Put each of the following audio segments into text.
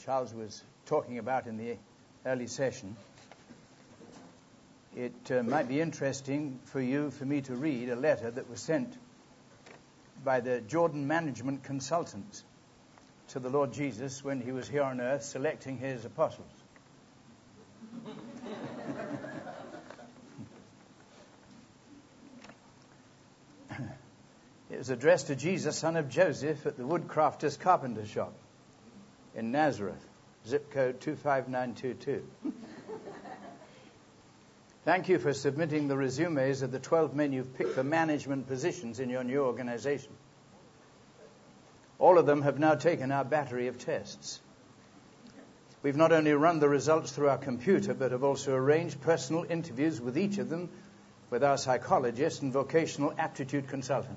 Charles was talking about in the early session, it might be interesting for me to read a letter that was sent by the Jordan management consultants to the Lord Jesus when he was here on earth selecting his apostles. It was addressed to Jesus, son of Joseph, at the woodcrafter's carpenter shop in Nazareth, zip code 25922. Thank you for submitting the resumes of the 12 men you've picked for management positions in your new organization. All of them have now taken our battery of tests. We've not only run the results through our computer, but have also arranged personal interviews with each of them with our psychologist and vocational aptitude consultant.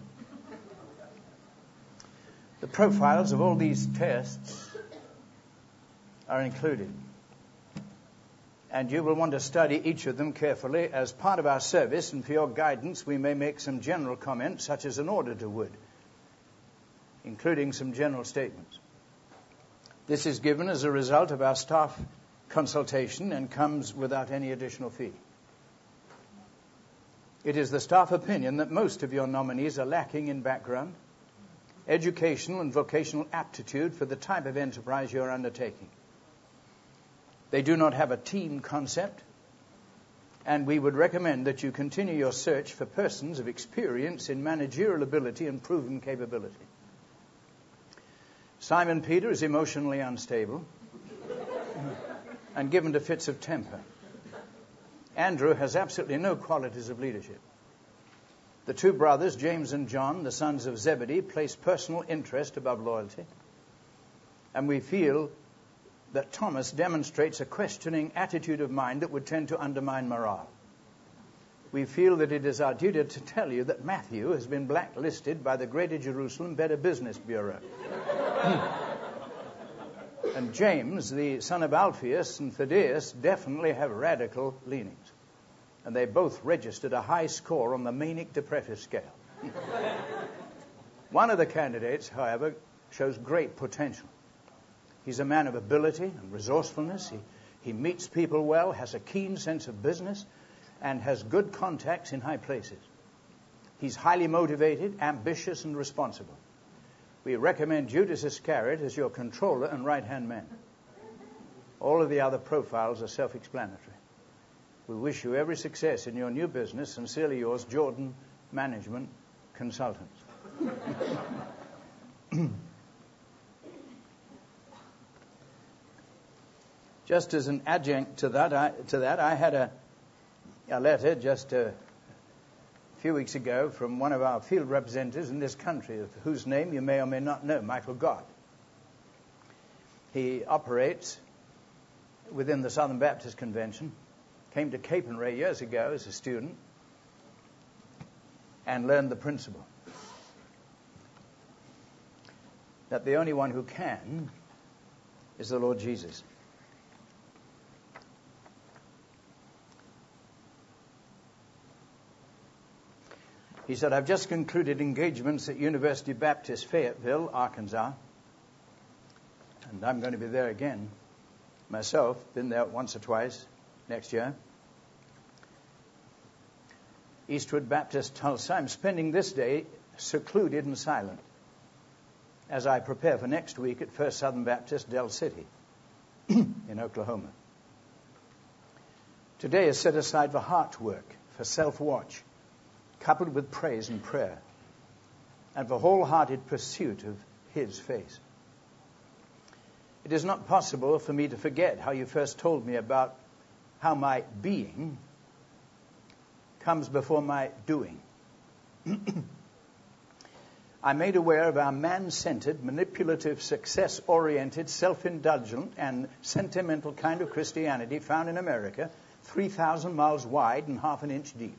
The profiles of all these tests are included. And you will want to study each of them carefully. As part of our service and for your guidance, we may make some general comments, such as an auditor would, including some general statements. This is given as a result of our staff consultation and comes without any additional fee. It is the staff opinion that most of your nominees are lacking in background, educational and vocational aptitude for the type of enterprise you are undertaking. They do not have a team concept, and we would recommend that you continue your search for persons of experience in managerial ability and proven capability. Simon Peter is emotionally unstable and given to fits of temper. Andrew has absolutely no qualities of leadership. The two brothers, James and John, the sons of Zebedee, place personal interest above loyalty. And we feel that Thomas demonstrates a questioning attitude of mind that would tend to undermine morale. We feel that it is our duty to tell you that Matthew has been blacklisted by the Greater Jerusalem Better Business Bureau. And James, the son of Alphaeus, and Thaddeus definitely have radical leanings. And they both registered a high score on the manic depressive scale. One of the candidates, however, shows great potential. He's a man of ability and resourcefulness. He meets people well, has a keen sense of business, and has good contacts in high places. He's highly motivated, ambitious, and responsible. We recommend Judas Iscariot as your controller and right-hand man. All of the other profiles are self-explanatory. We wish you every success in your new business. Sincerely yours, Jordan Management Consultants. Just as an adjunct to that, I had a letter just a few weeks ago from one of our field representatives in this country, of whose name you may or may not know, Michael Gott. He operates within the Southern Baptist Convention, came to Capernwray years ago as a student, and learned the principle that the only one who can is the Lord Jesus. He said, I've just concluded engagements at University Baptist Fayetteville, Arkansas, and I'm going to be there again myself. Been there once or twice next year. Eastwood Baptist Tulsa. I'm spending this day secluded and silent as I prepare for next week at First Southern Baptist Del City in Oklahoma. Today is set aside for heart work, for self-watch, coupled with praise and prayer, and for wholehearted pursuit of His face. It is not possible for me to forget how you first told me about how my being comes before my doing. I'm made aware of our man-centered, manipulative, success-oriented, self-indulgent, and sentimental kind of Christianity found in America, 3,000 miles wide and half an inch deep.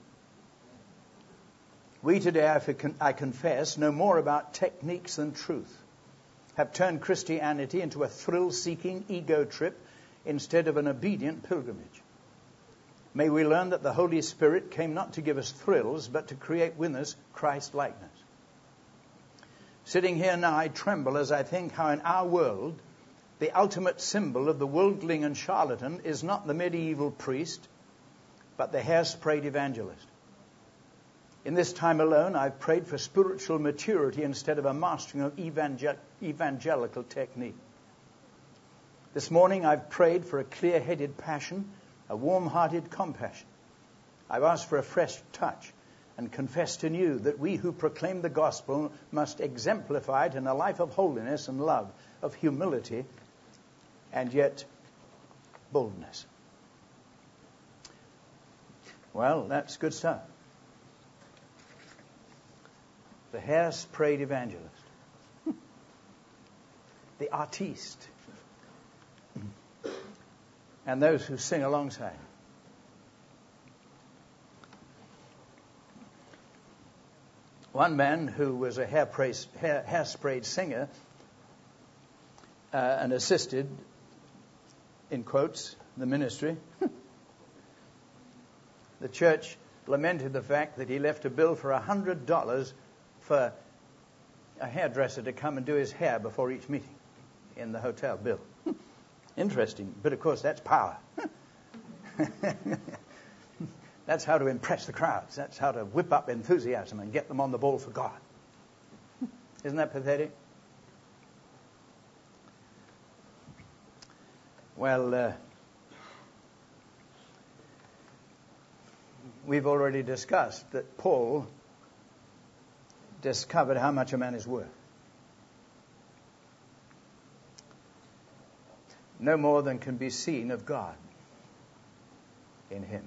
We today, I confess, know more about techniques than truth, have turned Christianity into a thrill-seeking ego trip instead of an obedient pilgrimage. May we learn that the Holy Spirit came not to give us thrills, but to create within us Christ-likeness. Sitting here now, I tremble as I think how in our world The ultimate symbol of the worldling and charlatan is not the medieval priest, but the hair-sprayed evangelist. In this time alone, I've prayed for spiritual maturity instead of a mastering of evangelical technique. This morning, I've prayed for a clear-headed passion, a warm-hearted compassion. I've asked for a fresh touch and confessed anew that we who proclaim the gospel must exemplify it in a life of holiness and love, of humility, and yet boldness. Well, that's good stuff. The hair-sprayed evangelist. The artiste. And those who sing alongside. One man who was a hair-sprayed singer and assisted, in quotes, the ministry. The church lamented the fact that he left a bill for $100 for a hairdresser to come and do his hair before each meeting in the hotel bill. Interesting, but of course that's power. That's how to impress the crowds. That's how to whip up enthusiasm and get them on the ball for God. Isn't that pathetic? Well, we've already discussed that Paul discovered how much a man is worth. No more than can be seen of God in him.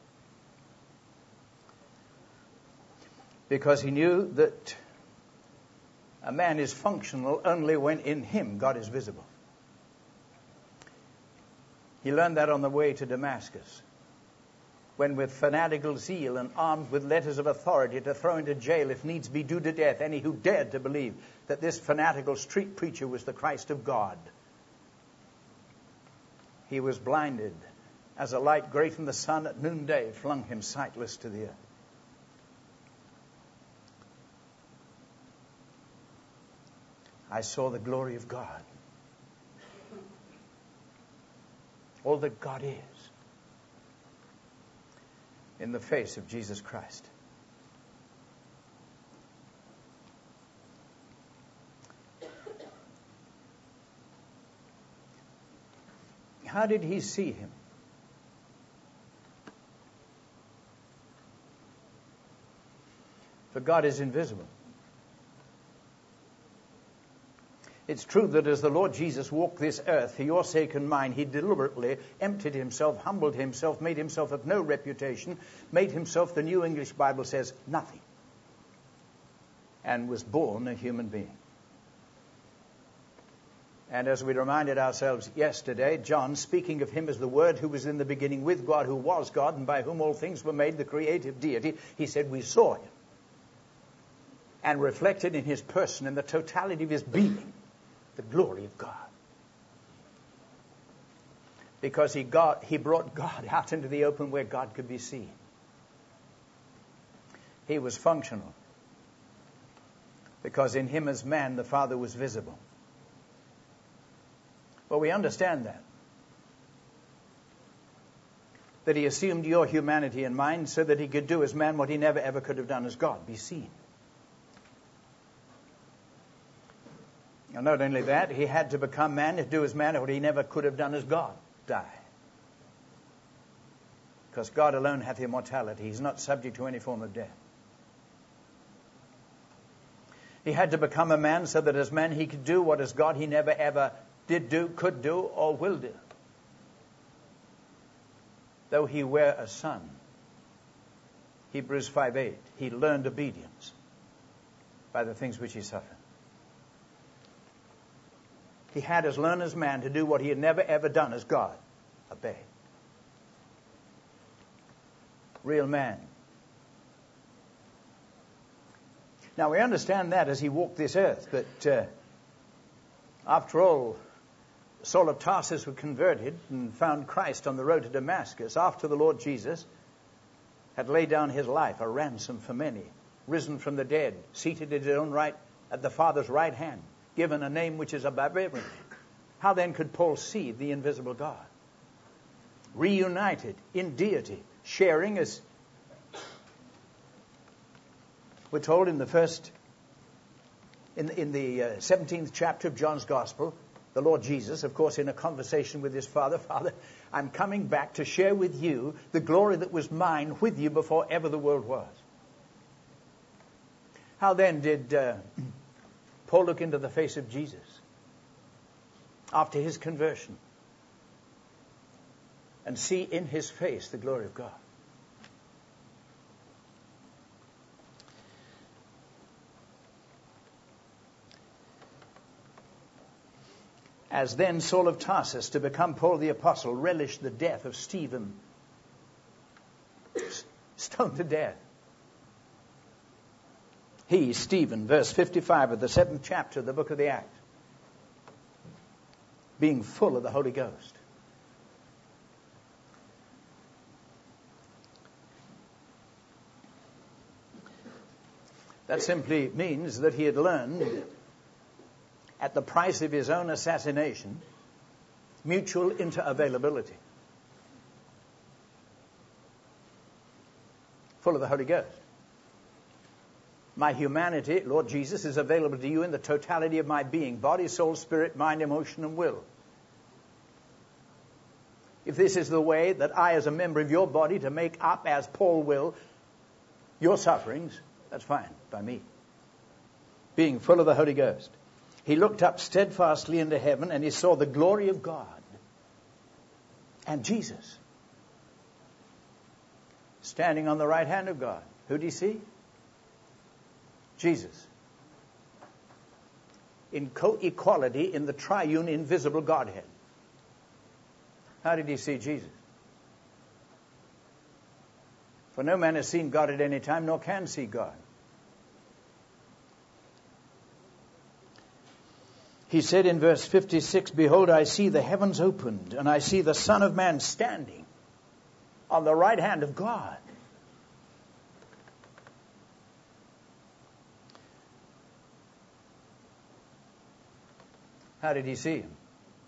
Because he knew that a man is functional only when in him God is visible. He learned that on the way to Damascus, when with fanatical zeal and armed with letters of authority to throw into jail if needs be due to death any who dared to believe that this fanatical street preacher was the Christ of God. He was blinded as a light great in the sun at noonday flung him sightless to the earth. I saw the glory of God. All that God is in the face of Jesus Christ. How did he see him? For God is invisible. It's true that as the Lord Jesus walked this earth for your sake and mine, he deliberately emptied himself, humbled himself, made himself of no reputation, made himself, the New English Bible says, nothing, and was born a human being. And as we reminded ourselves yesterday, John, speaking of him as the Word who was in the beginning with God, who was God, and by whom all things were made, the creative deity, he said, we saw him. And reflected in his person, in the totality of his being, the glory of God. Because he brought God out into the open where God could be seen. He was functional. Because in him as man, the Father was visible. Well, we understand that. That he assumed your humanity and mine so that he could do as man what he never ever could have done as God, be seen. And not only that, he had to become man to do as man what he never could have done as God, die. Because God alone hath immortality. He's not subject to any form of death. He had to become a man so that as man he could do what as God he never ever did do, could do, or will do. Though he were a son. Hebrews 5:8. He learned obedience by the things which he suffered. He had as learned as man to do what he had never ever done as God. Obey. Real man. Now we understand that as he walked this earth, but after all, Saul of Tarsus was converted and found Christ on the road to Damascus after the Lord Jesus had laid down his life, a ransom for many, risen from the dead, seated at his own right at the Father's right hand, given a name which is above every name. How then could Paul see the invisible God? Reunited in deity, sharing, as we're told in the 17th chapter of John's Gospel, the Lord Jesus, of course, in a conversation with his Father, Father, I'm coming back to share with you the glory that was mine with you before ever the world was. How then did Paul look into the face of Jesus after his conversion and see in his face the glory of God? As then Saul of Tarsus, to become Paul the Apostle, relished the death of Stephen, stoned to death. He, Stephen, verse 55 of the 7th chapter of the book of the Acts, being full of the Holy Ghost. That simply means that he had learned, at the price of his own assassination, mutual interavailability. Full of the Holy Ghost. My humanity, Lord Jesus, is available to you in the totality of my being, body, soul, spirit, mind, emotion, and will. If this is the way that I, as a member of your body, to make up, as Paul will, your sufferings, that's fine by me. Being full of the Holy Ghost. He looked up steadfastly into heaven, and he saw the glory of God and Jesus standing on the right hand of God. Who did he see? Jesus. In co-equality in the triune invisible Godhead. How did he see Jesus? For no man has seen God at any time, nor can see God. He said in verse 56, behold, I see the heavens opened, and I see the Son of Man standing on the right hand of God. How did he see him?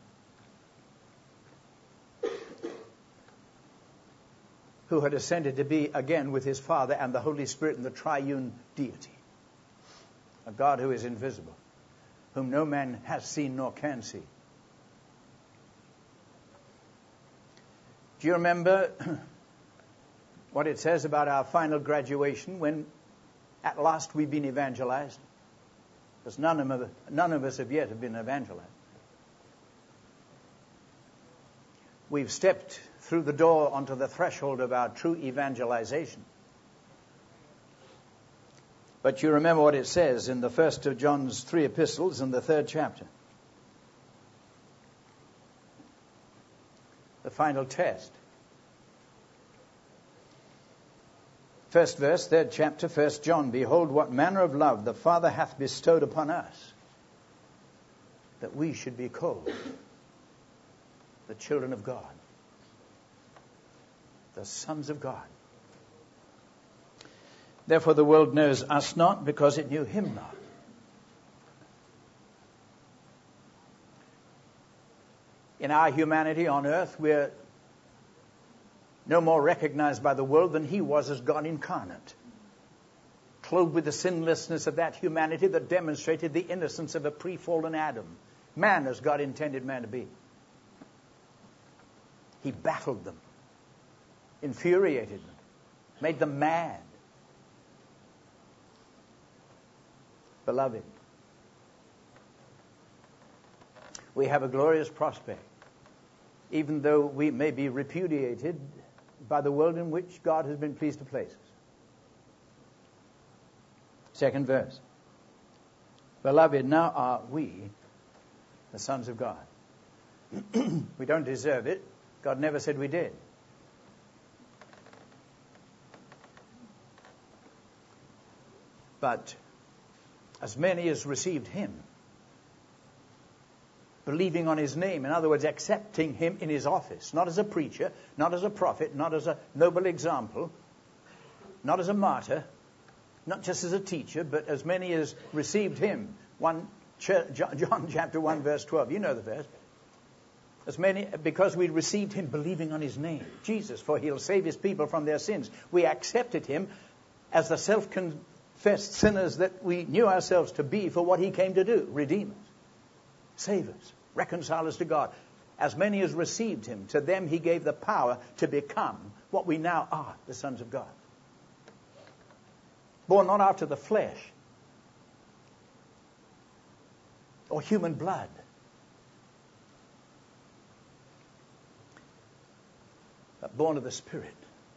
Who had ascended to be again with his Father and the Holy Spirit in the triune deity. A God who is invisible, whom no man has seen nor can see. Do you remember what it says about our final graduation when at last we've been evangelized? Because none of us have yet been evangelized. We've stepped through the door onto the threshold of our true evangelization. But you remember what it says in the first of John's 3 epistles in the 3rd chapter. The final test. First verse, 3rd chapter, 1 John. Behold, what manner of love the Father hath bestowed upon us, that we should be called the children of God, the sons of God. Therefore the world knows us not, because it knew him not. In our humanity on earth, we're no more recognized by the world than he was as God incarnate, clothed with the sinlessness of that humanity that demonstrated the innocence of a pre-fallen Adam, man as God intended man to be. He battled them, infuriated them, made them mad. Beloved, we have a glorious prospect, even though we may be repudiated by the world in which God has been pleased to place us. 2nd verse. Beloved, now are we the sons of God. We don't deserve it. God never said we did. But as many as received him, believing on his name, in other words, accepting him in his office, not as a preacher, not as a prophet, not as a noble example, not as a martyr, not just as a teacher, but as many as received him. John chapter 1 verse 12. You know the verse. Because we received him believing on his name, Jesus, for he'll save his people from their sins. We accepted him as the self-confessed sinners that we knew ourselves to be for what he came to do: redeem us, save us, reconcile us to God. As many as received him, to them he gave the power to become what we now are, the sons of God. Born not after the flesh or human blood, but born of the Spirit,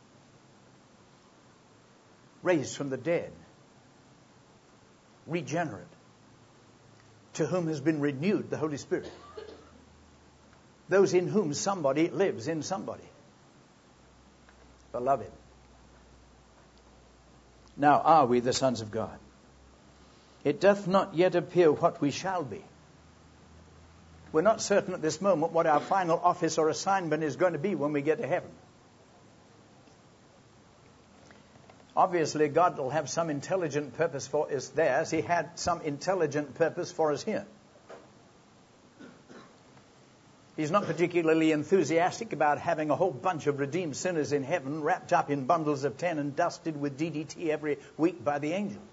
raised from the dead, regenerate, to whom has been renewed the Holy Spirit. Those in whom somebody lives in somebody. Beloved, now are we the sons of God? It doth not yet appear what we shall be. We're not certain at this moment what our final office or assignment is going to be when we get to heaven. Obviously, God will have some intelligent purpose for us there, as he had some intelligent purpose for us here. He's not particularly enthusiastic about having a whole bunch of redeemed sinners in heaven wrapped up in bundles of 10 and dusted with DDT every week by the angels.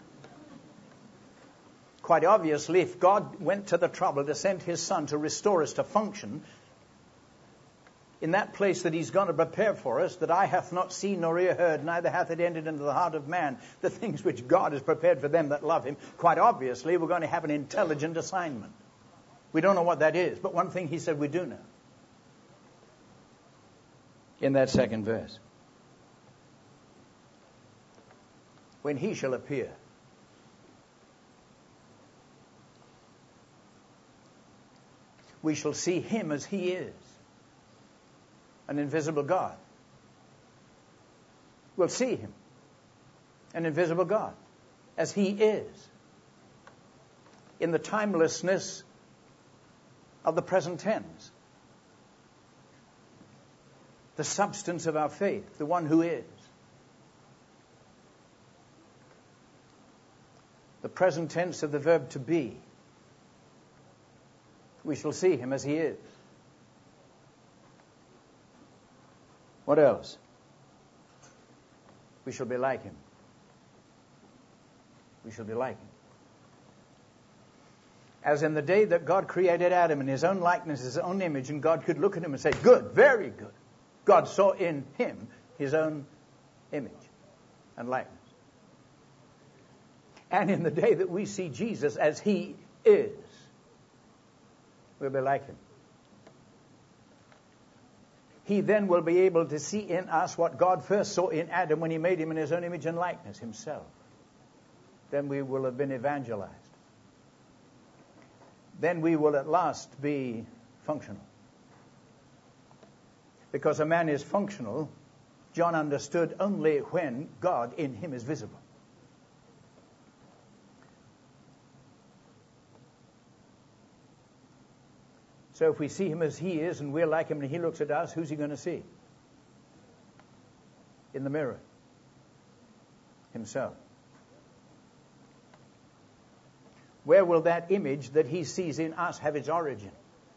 Quite obviously, if God went to the trouble to send his Son to restore us to function in that place that he's going to prepare for us, that eye hath not seen nor ear heard, neither hath it entered into the heart of man, the things which God has prepared for them that love him, quite obviously we're going to have an intelligent assignment. We don't know what that is, but one thing he said we do know. In that second verse. When he shall appear, we shall see him as he is, an invisible God. We'll see him, an invisible God, as he is, in the timelessness of the present tense. The substance of our faith, the one who is. The present tense of the verb to be. We shall see him as he is. What else? We shall be like him. We shall be like him. As in the day that God created Adam in his own likeness, his own image, and God could look at him and say, good, very good. God saw in him his own image and likeness. And in the day that we see Jesus as he is, we'll be like him. He then will be able to see in us what God first saw in Adam when he made him in his own image and likeness, himself. Then we will have been evangelized. Then we will at last be functional. Because a man is functional, John understood, only when God in him is visible. So if we see him as he is and we're like him and he looks at us, who's he going to see? In the mirror. Himself. Where will that image that he sees in us have its origin?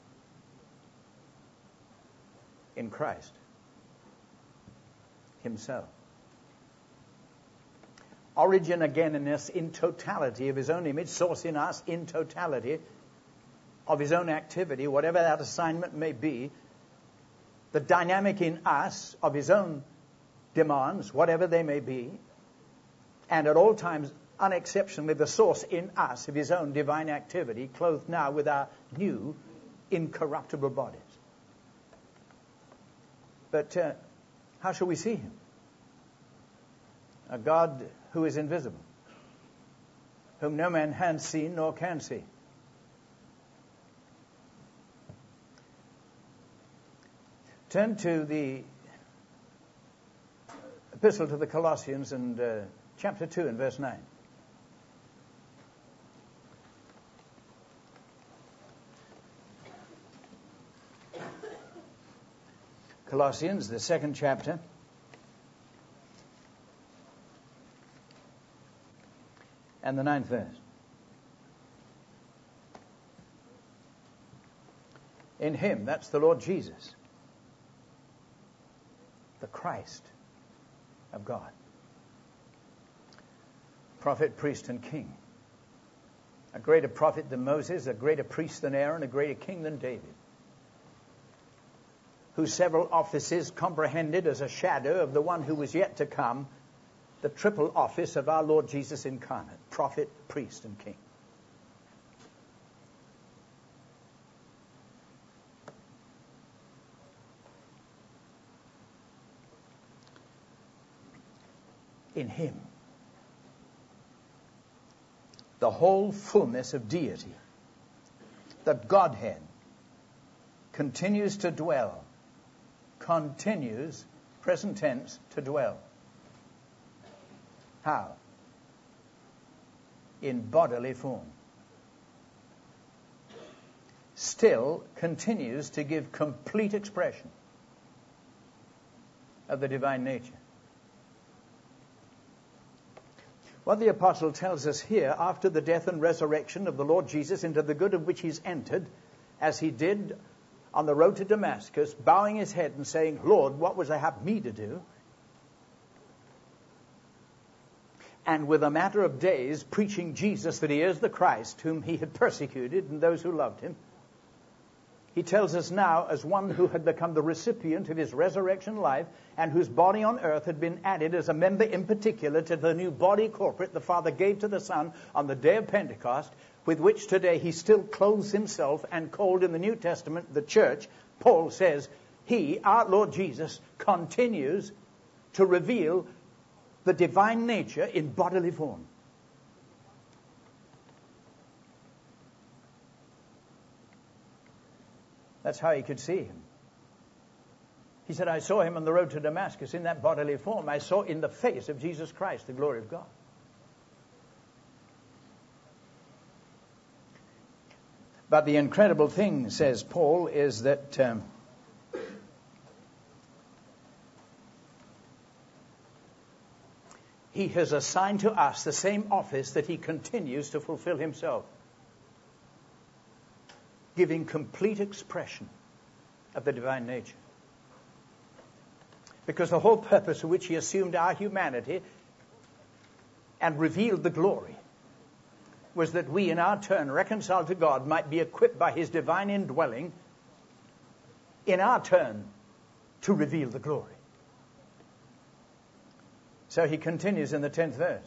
In Christ himself. Origin again in us in totality of his own image, source in us in totality of his own activity, whatever that assignment may be, the dynamic in us of his own demands, whatever they may be, and at all times, unexceptionally, the source in us of his own divine activity, clothed now with our new, incorruptible bodies. But how shall we see him? A God who is invisible, whom no man has seen nor can see. Turn to the Epistle to the Colossians and chapter 2 and verse 9. Colossians, the second chapter, and the 9th verse. In him, that's the Lord Jesus, the Christ of God. Prophet, priest, and king. A greater prophet than Moses, a greater priest than Aaron, a greater king than David, whose several offices comprehended as a shadow of the one who was yet to come, the triple office of our Lord Jesus incarnate, prophet, priest, and king. In him, the whole fullness of deity, the Godhead, continues to dwell, continues, present tense, to dwell. How? In bodily form. Still continues to give complete expression of the divine nature. What the apostle tells us here, after the death and resurrection of the Lord Jesus, into the good of which he's entered, as he did on the road to Damascus, bowing his head and saying, Lord, what was I have me to do? And with a matter of days, preaching Jesus, that he is the Christ, whom he had persecuted, and those who loved him. He tells us now, as one who had become the recipient of his resurrection life, and whose body on earth had been added as a member in particular to the new body corporate the Father gave to the Son on the day of Pentecost, with which today he still clothes himself and called in the New Testament the church. Paul says, he, our Lord Jesus, continues to reveal the divine nature in bodily form. That's how he could see him. He said, I saw him on the road to Damascus in that bodily form. I saw in the face of Jesus Christ the glory of God. But the incredible thing, says Paul, is that he has assigned to us the same office that he continues to fulfill himself, giving complete expression of the divine nature. Because the whole purpose for which he assumed our humanity and revealed the glory was that we, in our turn, reconciled to God, might be equipped by his divine indwelling, in our turn, to reveal the glory. So he continues in the 10th verse.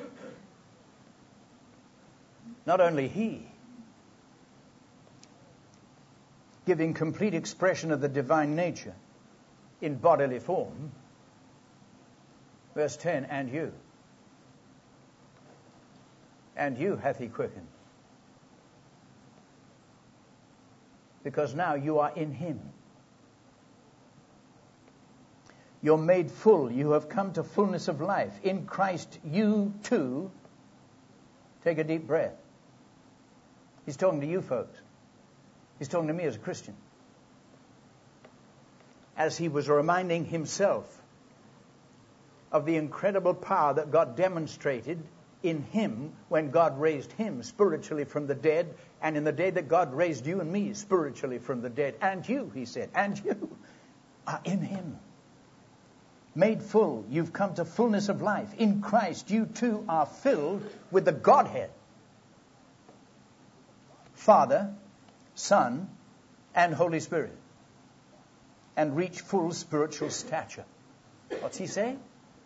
Not only he, giving complete expression of the divine nature in bodily form. Verse 10, and you hath he quickened. Because now you are in him. You're made full. You have come to fullness of life. In Christ you too, take a deep breath. He's talking to you folks. He's talking to me as a Christian. As he was reminding himself of the incredible power that God demonstrated in him when God raised him spiritually from the dead, and in the day that God raised you and me spiritually from the dead. And you, he said, and you are in him. Made full, you've come to fullness of life. In Christ you too are filled with the Godhead. Father, Son, and Holy Spirit, and reach full spiritual stature. What's he saying?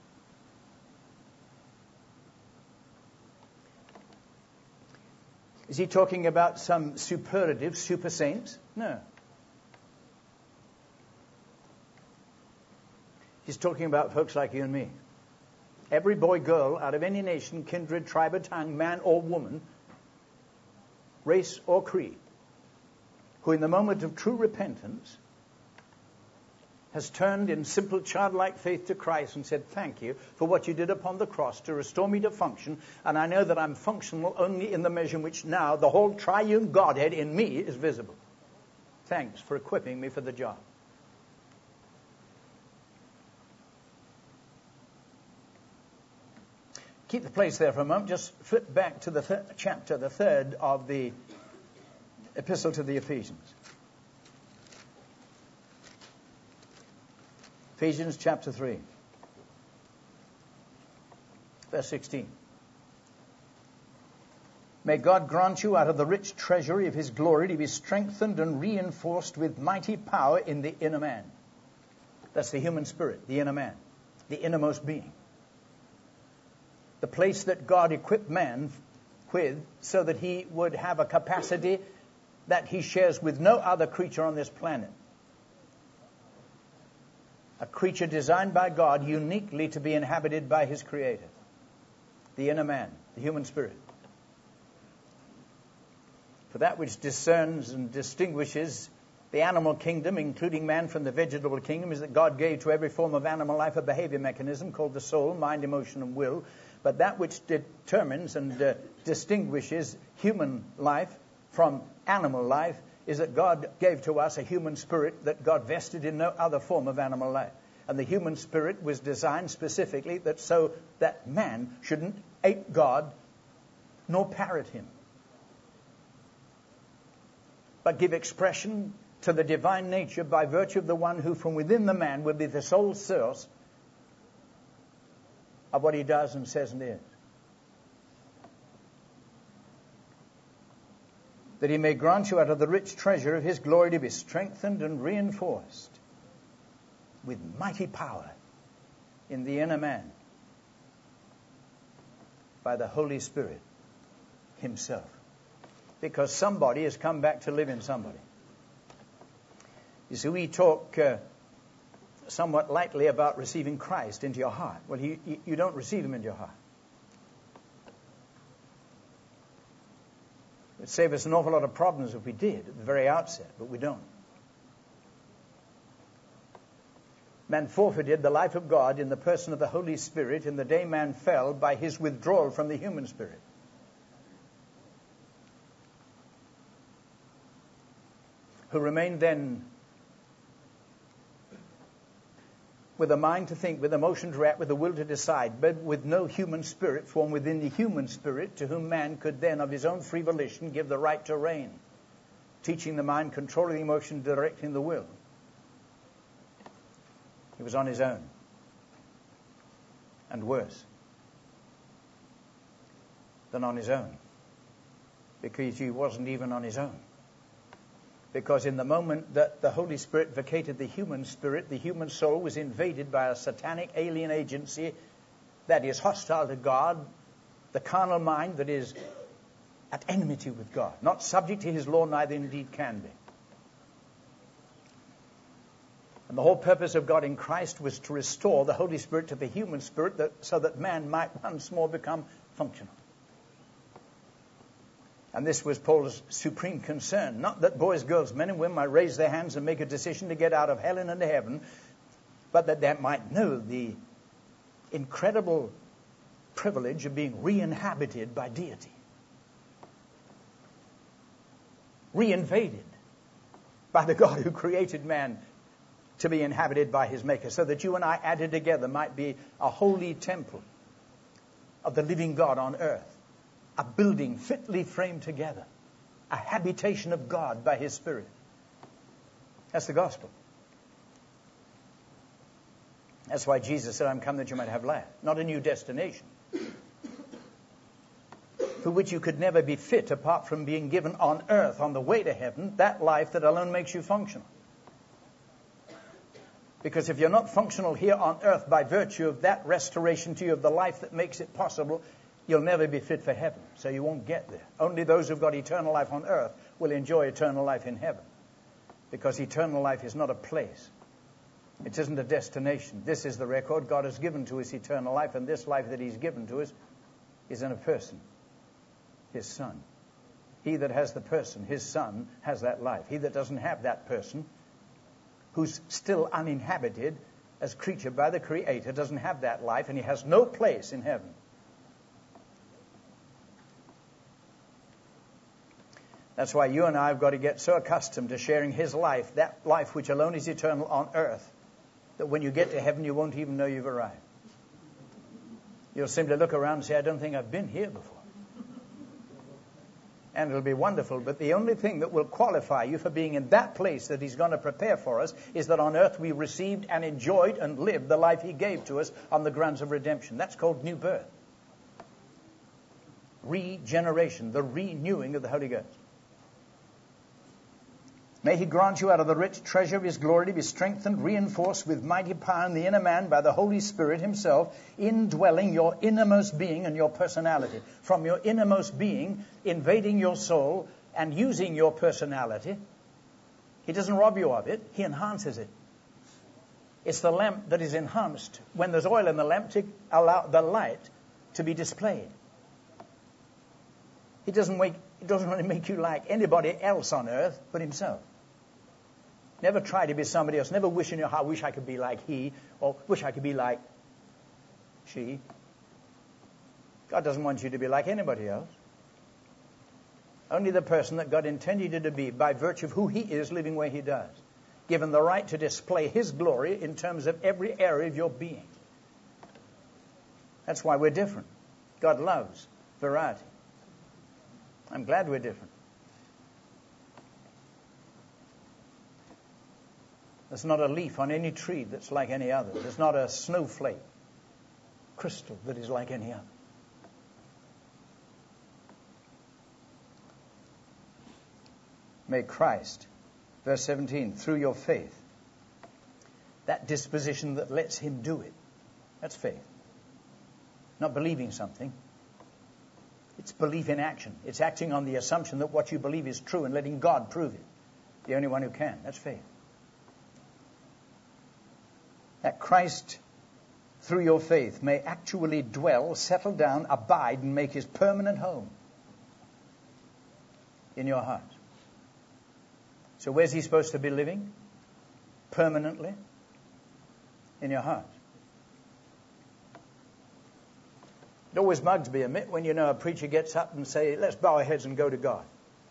Is he talking about some superlative super saints? No. He's talking about folks like you and me. Every boy, girl, out of any nation, kindred, tribe, or tongue, man or woman, race or creed, who in the moment of true repentance has turned in simple childlike faith to Christ and said, thank you for what you did upon the cross to restore me to function, and I know that I'm functional only in the measure in which now the whole triune Godhead in me is visible. Thanks for equipping me for the job. Keep the place there for a moment. Just flip back to the chapter, the third of the Epistle to the Ephesians. Ephesians chapter 3, verse 16. May God grant you out of the rich treasury of his glory to be strengthened and reinforced with mighty power in the inner man. That's the human spirit, the inner man, the innermost being. The place that God equipped man with so that he would have a capacity that he shares with no other creature on this planet. A creature designed by God uniquely to be inhabited by his Creator. The inner man, the human spirit. For that which discerns and distinguishes the animal kingdom, including man, from the vegetable kingdom, is that God gave to every form of animal life a behavior mechanism called the soul, mind, emotion, and will. But that which determines and distinguishes human life from animal life is that God gave to us a human spirit that God vested in no other form of animal life. And the human spirit was designed specifically so that man shouldn't ape God nor parrot him, but give expression to the divine nature by virtue of the one who from within the man will be the sole source of what he does and says and is. That he may grant you out of the rich treasure of his glory to be strengthened and reinforced with mighty power in the inner man by the Holy Spirit himself. Because somebody has come back to live in somebody. You see, we talk somewhat lightly about receiving Christ into your heart. Well, you don't receive him into your heart. It would save us an awful lot of problems if we did at the very outset, but we don't. Man forfeited the life of God in the person of the Holy Spirit in the day man fell by his withdrawal from the human spirit. Who remained then with a mind to think, with emotion to act, with a will to decide, but with no human spirit formed within the human spirit, to whom man could then of his own free volition give the right to reign, teaching the mind, controlling the emotion, directing the will. He was on his own, and worse than on his own, because he wasn't even on his own. Because in the moment that the Holy Spirit vacated the human spirit, the human soul was invaded by a satanic alien agency that is hostile to God, the carnal mind that is at enmity with God, not subject to his law, neither indeed can be. And the whole purpose of God in Christ was to restore the Holy Spirit to the human spirit so that man might once more become functional. And this was Paul's supreme concern. Not that boys, girls, men and women might raise their hands and make a decision to get out of hell and into heaven, but that they might know the incredible privilege of being re-inhabited by deity. Re-invaded by the God who created man to be inhabited by his Maker, so that you and I added together might be a holy temple of the living God on earth. A building fitly framed together. A habitation of God by his Spirit. That's the gospel. That's why Jesus said, I'm come that you might have life. Not a new destination, for which you could never be fit apart from being given on earth, on the way to heaven, that life that alone makes you functional. Because if you're not functional here on earth by virtue of that restoration to you of the life that makes it possible, you'll never be fit for heaven, so you won't get there. Only those who've got eternal life on earth will enjoy eternal life in heaven. Because eternal life is not a place. It isn't a destination. This is the record. God has given to us eternal life, and this life that he's given to us is in a person, his Son. He that has the person, his Son, has that life. He that doesn't have that person, who's still uninhabited as creature by the Creator, doesn't have that life, and he has no place in heaven. That's why you and I have got to get so accustomed to sharing his life, that life which alone is eternal on earth, that when you get to heaven, you won't even know you've arrived. You'll simply look around and say, I don't think I've been here before. And it'll be wonderful. But the only thing that will qualify you for being in that place that he's going to prepare for us is that on earth we received and enjoyed and lived the life he gave to us on the grounds of redemption. That's called new birth. Regeneration, the renewing of the Holy Ghost. May he grant you out of the rich treasure of his glory to be strengthened, reinforced with mighty power in the inner man by the Holy Spirit himself, indwelling your innermost being and your personality. From your innermost being, invading your soul and using your personality. He doesn't rob you of it, he enhances it. It's the lamp that is enhanced when there's oil in the lamp to allow the light to be displayed. He doesn't want to make you like anybody else on earth but himself. Never try to be somebody else. Never wish in your heart, wish I could be like he, or wish I could be like she. God doesn't want you to be like anybody else. Only the person that God intended you to be by virtue of who he is, living where he does. Given the right to display his glory in terms of every area of your being. That's why we're different. God loves variety. I'm glad we're different. There's not a leaf on any tree that's like any other. There's not a snowflake, crystal that is like any other. May Christ, verse 17, through your faith, that disposition that lets him do it, that's faith. Not believing something. It's belief in action. It's acting on the assumption that what you believe is true and letting God prove it. The only one who can. That's faith. That Christ, through your faith, may actually dwell, settle down, abide, and make his permanent home in your heart. So where's he supposed to be living? Permanently? In your heart. It always bugs me a bit when you know a preacher gets up and say, let's bow our heads and go to God.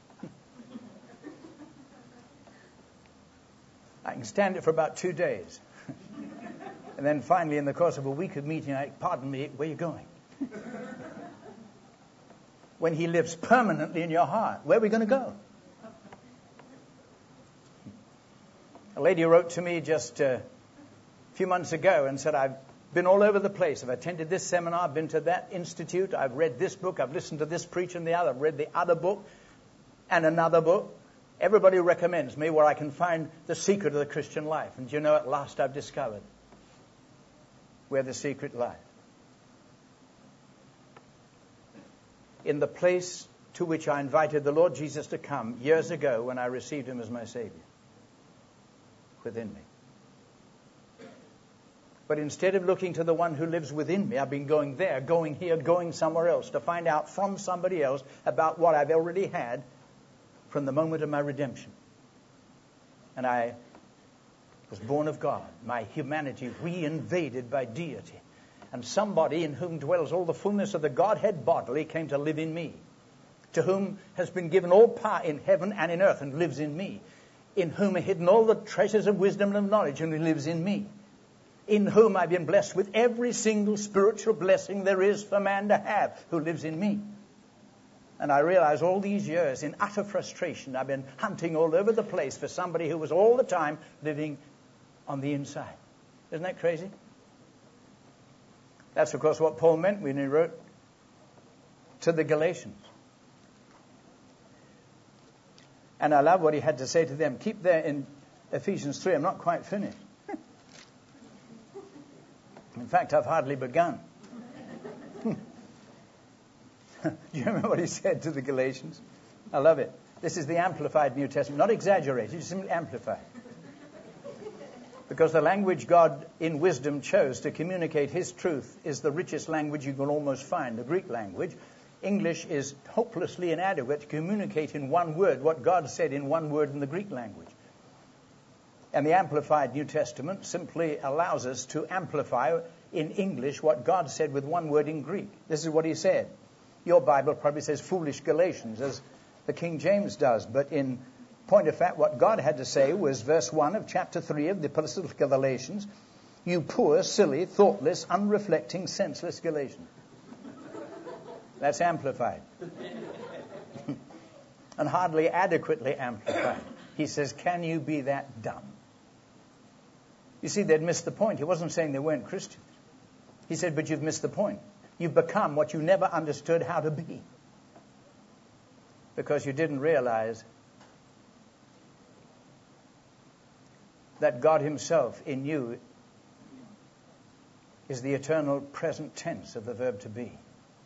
I can stand it for about 2 days. And then finally, in the course of a week of meeting, pardon me, where are you going? When he lives permanently in your heart, where are we going to go? A lady wrote to me just a few months ago and said, I've been all over the place. I've attended this seminar, I've been to that institute, I've read this book, I've listened to this preacher and the other, I've read the other book and another book. Everybody recommends me where I can find the secret of the Christian life. And you know, at last I've discovered where the secret lies. In the place to which I invited the Lord Jesus to come years ago when I received him as my Savior. Within me. But instead of looking to the one who lives within me, I've been going there, going here, going somewhere else to find out from somebody else about what I've already had from the moment of my redemption. And I was born of God, my humanity reinvaded by deity. And somebody in whom dwells all the fullness of the Godhead bodily came to live in me, to whom has been given all power in heaven and in earth and lives in me, in whom are hidden all the treasures of wisdom and of knowledge and who lives in me, in whom I've been blessed with every single spiritual blessing there is for man to have, who lives in me. And I realize all these years in utter frustration, I've been hunting all over the place for somebody who was all the time living on the inside. Isn't that crazy? That's, of course, what Paul meant when he wrote to the Galatians. And I love what he had to say to them. Keep there in Ephesians 3. I'm not quite finished. In fact, I've hardly begun. Do you remember what he said to the Galatians? I love it. This is the amplified New Testament. Not exaggerated, just simply amplified. Because the language God in wisdom chose to communicate his truth is the richest language you can almost find, the Greek language. English is hopelessly inadequate to communicate in one word what God said in one word in the Greek language. And the Amplified New Testament simply allows us to amplify in English what God said with one word in Greek. This is what he said. Your Bible probably says foolish Galatians, as the King James does. But in point of fact, what God had to say was verse 1 of chapter 3 of the Epistle to Galatians. You poor, silly, thoughtless, unreflecting, senseless Galatians. That's amplified. and hardly adequately amplified. He says, can you be that dumb? You see, they'd missed the point. He wasn't saying they weren't Christians. He said, but you've missed the point. You've become what you never understood how to be, because you didn't realize that God himself in you is the eternal present tense of the verb to be.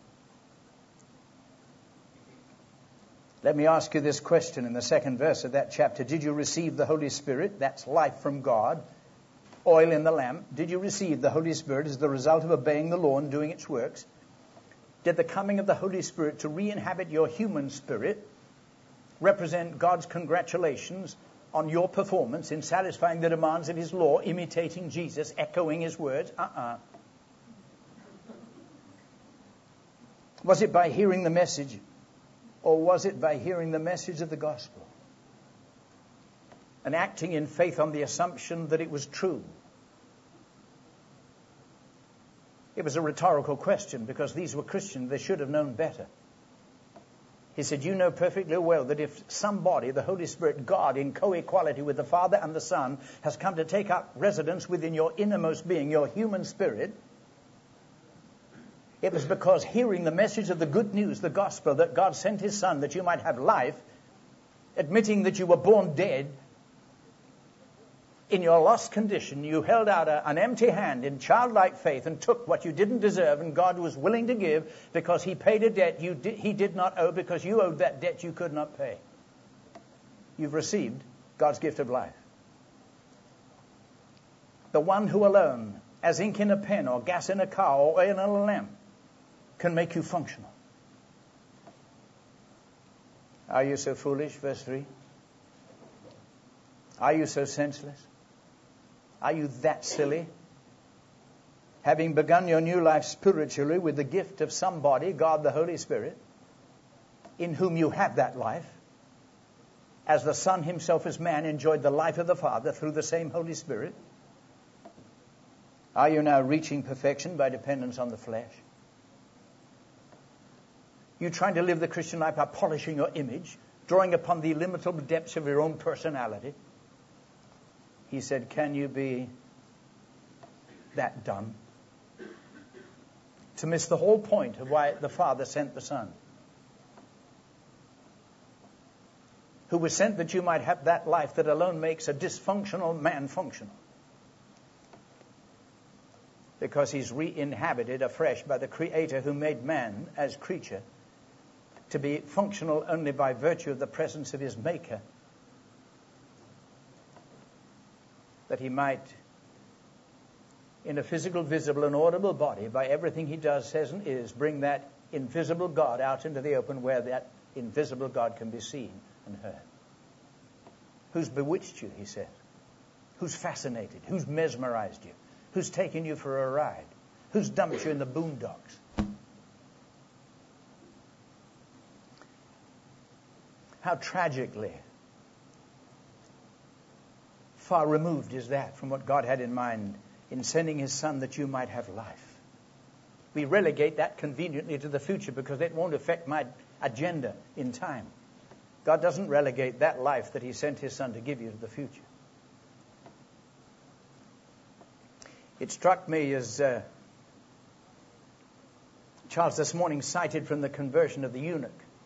Let me ask you this question in the second verse of that chapter. Did you receive the Holy Spirit? That's life from God. Oil in the lamp. Did you receive the Holy Spirit as the result of obeying the law and doing its works? Did the coming of the Holy Spirit to re-inhabit your human spirit represent God's congratulations on your performance in satisfying the demands of his law, imitating Jesus, echoing his words? Was it by hearing the message, or was it by hearing the message of the gospel and acting in faith on the assumption that it was true? It was a rhetorical question, because these were Christians. They should have known better. He said, you know perfectly well that if somebody, the Holy Spirit, God, in co-equality with the Father and the Son, has come to take up residence within your innermost being, your human spirit, it was because hearing the message of the good news, the gospel, that God sent his Son that you might have life, admitting that you were born dead, in your lost condition, you held out an empty hand in childlike faith and took what you didn't deserve, and God was willing to give because he paid a debt he did not owe, because you owed that debt you could not pay. You've received God's gift of life. The one who alone, as ink in a pen or gas in a car or oil in a lamp, can make you functional. Are you so foolish? Verse 3. Are you so senseless? Are you that silly? Having begun your new life spiritually with the gift of somebody, God the Holy Spirit, in whom you have that life, as the Son himself as man enjoyed the life of the Father through the same Holy Spirit, are you now reaching perfection by dependence on the flesh? You trying to live the Christian life by polishing your image, drawing upon the illimitable depths of your own personality? He said, can you be that dumb? To miss the whole point of why the Father sent the Son, who was sent that you might have that life that alone makes a dysfunctional man functional, because he's re-inhabited afresh by the Creator who made man as creature to be functional only by virtue of the presence of his Maker, that he might, in a physical, visible, and audible body, by everything he does, says, and is, bring that invisible God out into the open, where that invisible God can be seen and heard. Who's bewitched you, he says? Who's fascinated? Who's mesmerized you? Who's taken you for a ride? Who's dumped you in the boondocks? How tragically far removed is that from what God had in mind in sending his Son that you might have life. We relegate that conveniently to the future because it won't affect my agenda in time. God doesn't relegate that life that he sent his Son to give you to the future. It struck me as Charles this morning cited from the conversion of the eunuch,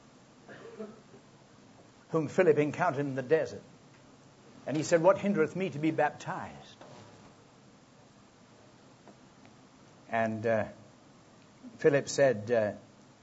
whom Philip encountered in the desert. And he said, what hindereth me to be baptized? And Philip said,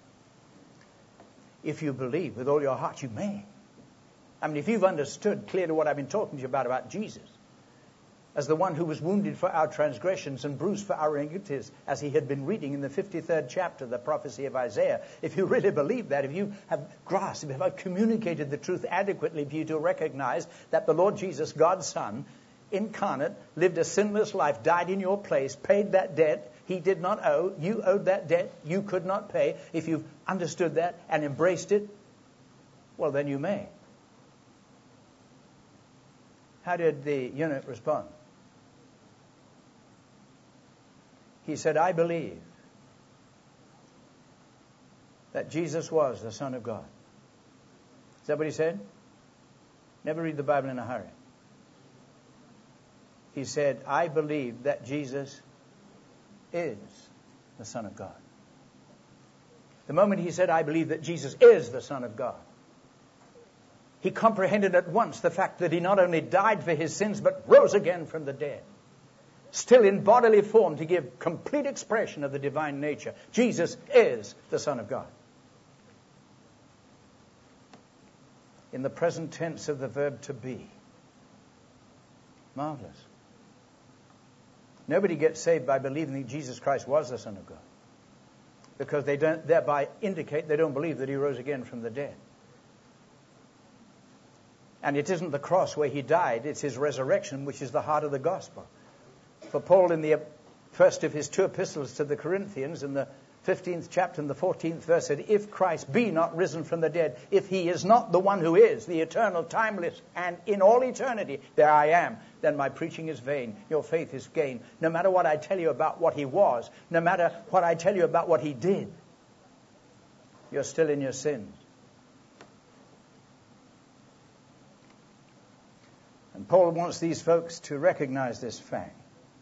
if you believe with all your heart, you may. I mean, if you've understood clearly what I've been talking to you about Jesus, as the one who was wounded for our transgressions and bruised for our iniquities, as he had been reading in the 53rd chapter of the prophecy of Isaiah, if you really believe that, if you have grasped, if I've communicated the truth adequately for you to recognize that the Lord Jesus, God's Son, incarnate, lived a sinless life, died in your place, paid that debt he did not owe, you owed that debt you could not pay, if you've understood that and embraced it, well, then you may. How did the eunuch respond? He said, I believe that Jesus was the Son of God. Is that what he said? Never read the Bible in a hurry. He said, I believe that Jesus is the Son of God. The moment he said, I believe that Jesus is the Son of God, he comprehended at once the fact that he not only died for his sins, but rose again from the dead, still in bodily form to give complete expression of the divine nature. Jesus is the Son of God. In the present tense of the verb to be. Marvelous. Nobody gets saved by believing that Jesus Christ was the Son of God, because they don't thereby indicate they don't believe that he rose again from the dead. And it isn't the cross where he died, it's his resurrection which is the heart of the gospel. For Paul, in the first of his 2 epistles to the Corinthians, in the 15th chapter and the 14th verse, said, if Christ be not risen from the dead, if he is not the one who is, the eternal, timeless, and in all eternity, there I am, then my preaching is vain, your faith is gain. No matter what I tell you about what he was, no matter what I tell you about what he did, you're still in your sins. And Paul wants these folks to recognize this fact,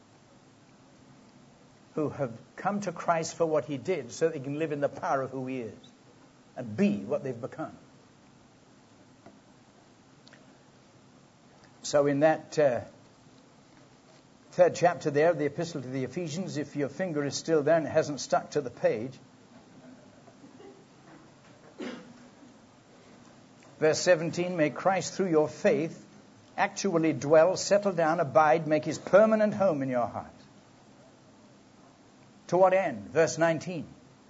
who have come to Christ for what he did, so they can live in the power of who he is and be what they've become. So in that 3rd chapter there of the Epistle to the Ephesians, if your finger is still there and it hasn't stuck to the page, verse 17, may Christ through your faith actually dwell, settle down, abide, make his permanent home in your heart. To what end? Verse 19.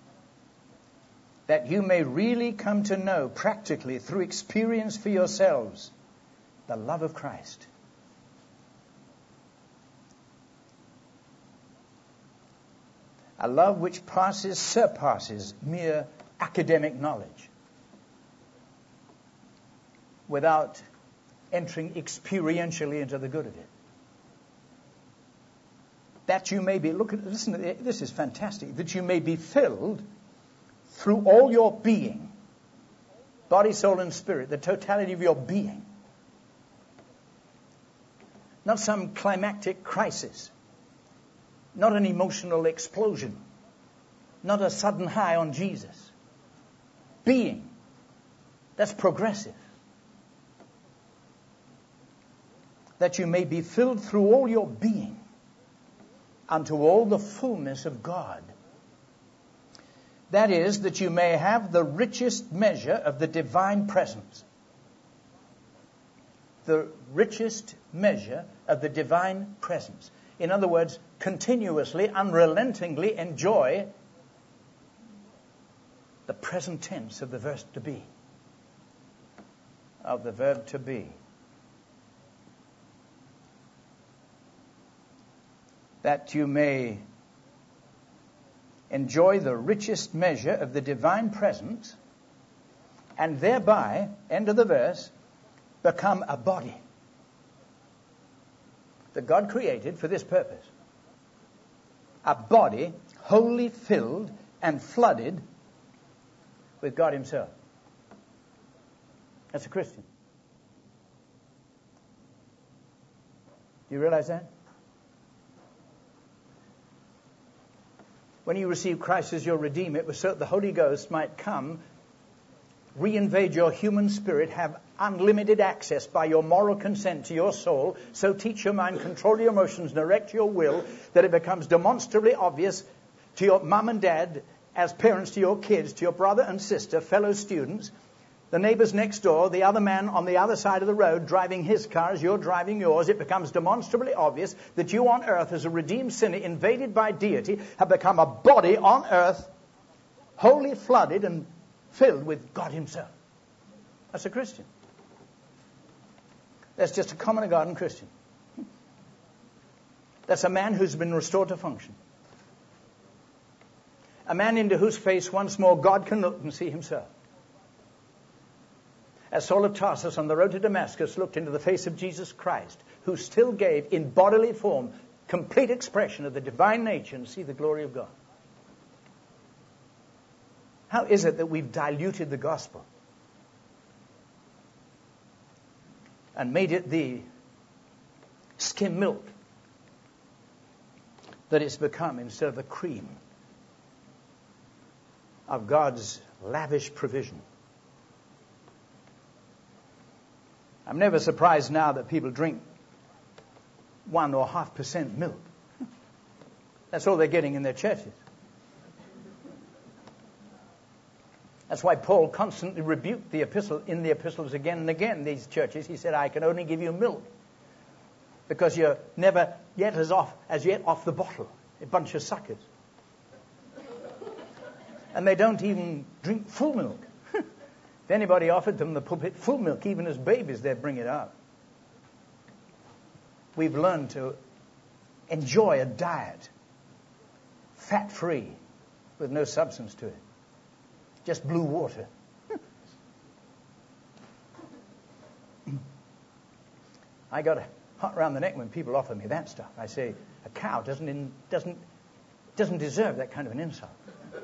That you may really come to know practically through experience for yourselves the love of Christ. A love which surpasses mere academic knowledge, without entering experientially into the good of it. That you may be, listen, this is fantastic, that you may be filled through all your being, body, soul, and spirit, the totality of your being. Not some climactic crisis, not an emotional explosion, not a sudden high on Jesus. Being, that's progressive. That you may be filled through all your being, unto all the fullness of God. That is, that you may have the richest measure of the divine presence. The richest measure of the divine presence. In other words, continuously, unrelentingly enjoy the present tense of the verb to be. Of the verb to be. That you may enjoy the richest measure of the divine presence, and thereby, end of the verse, become a body that God created for this purpose. A body wholly filled and flooded with God himself. That's a Christian. Do you realize that? When you received Christ as your Redeemer, it was so that the Holy Ghost might come, reinvade your human spirit, have unlimited access by your moral consent to your soul, so teach your mind, control your emotions, direct your will, that it becomes demonstrably obvious to your mum and dad, as parents to your kids, to your brother and sister, fellow students, the neighbors next door, the other man on the other side of the road driving his car as you're driving yours. It becomes demonstrably obvious that you on earth, as a redeemed sinner invaded by deity, have become a body on earth, wholly flooded and filled with God himself. That's a Christian. That's just a common garden Christian. That's a man who's been restored to function. A man into whose face once more God can look and see himself. As Saul of Tarsus on the road to Damascus looked into the face of Jesus Christ, who still gave in bodily form complete expression of the divine nature, and see the glory of God. How is it that we've diluted the gospel? and made it the skim milk that it's become instead of the cream of God's lavish provision. I'm never surprised now that people drink 1.5% milk. That's all they're getting in their churches. That's why Paul constantly rebuked the epistle in the epistles again and again, these churches. He said, I can only give you milk because you're never yet as yet off the bottle, a bunch of suckers. And they don't even drink full milk. If anybody offered them the pulpit full milk, even as babies, they'd bring it out. We've learned to enjoy a diet, fat-free, with no substance to it. Just blue water. I got hot around the neck when people offer me that stuff. I say, a cow doesn't deserve that kind of an insult.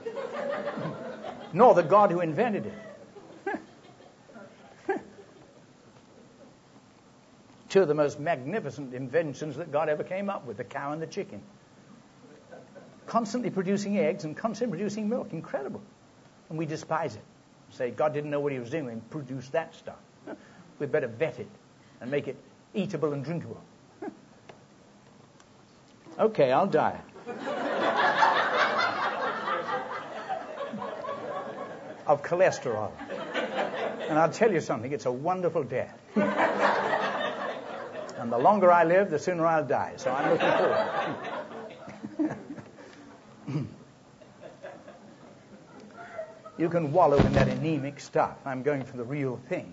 Nor the God who invented it. Two of the most magnificent inventions that God ever came up with, the cow and the chicken. Constantly producing eggs and constantly producing milk. Incredible. And we despise it. Say, God didn't know what he was doing when he produced that stuff. We'd better vet it and make it eatable and drinkable. Okay, I'll die. Of cholesterol. And I'll tell you something, it's a wonderful death. And the longer I live, the sooner I'll die. So I'm looking forward. You can wallow in that anemic stuff. I'm going for the real thing.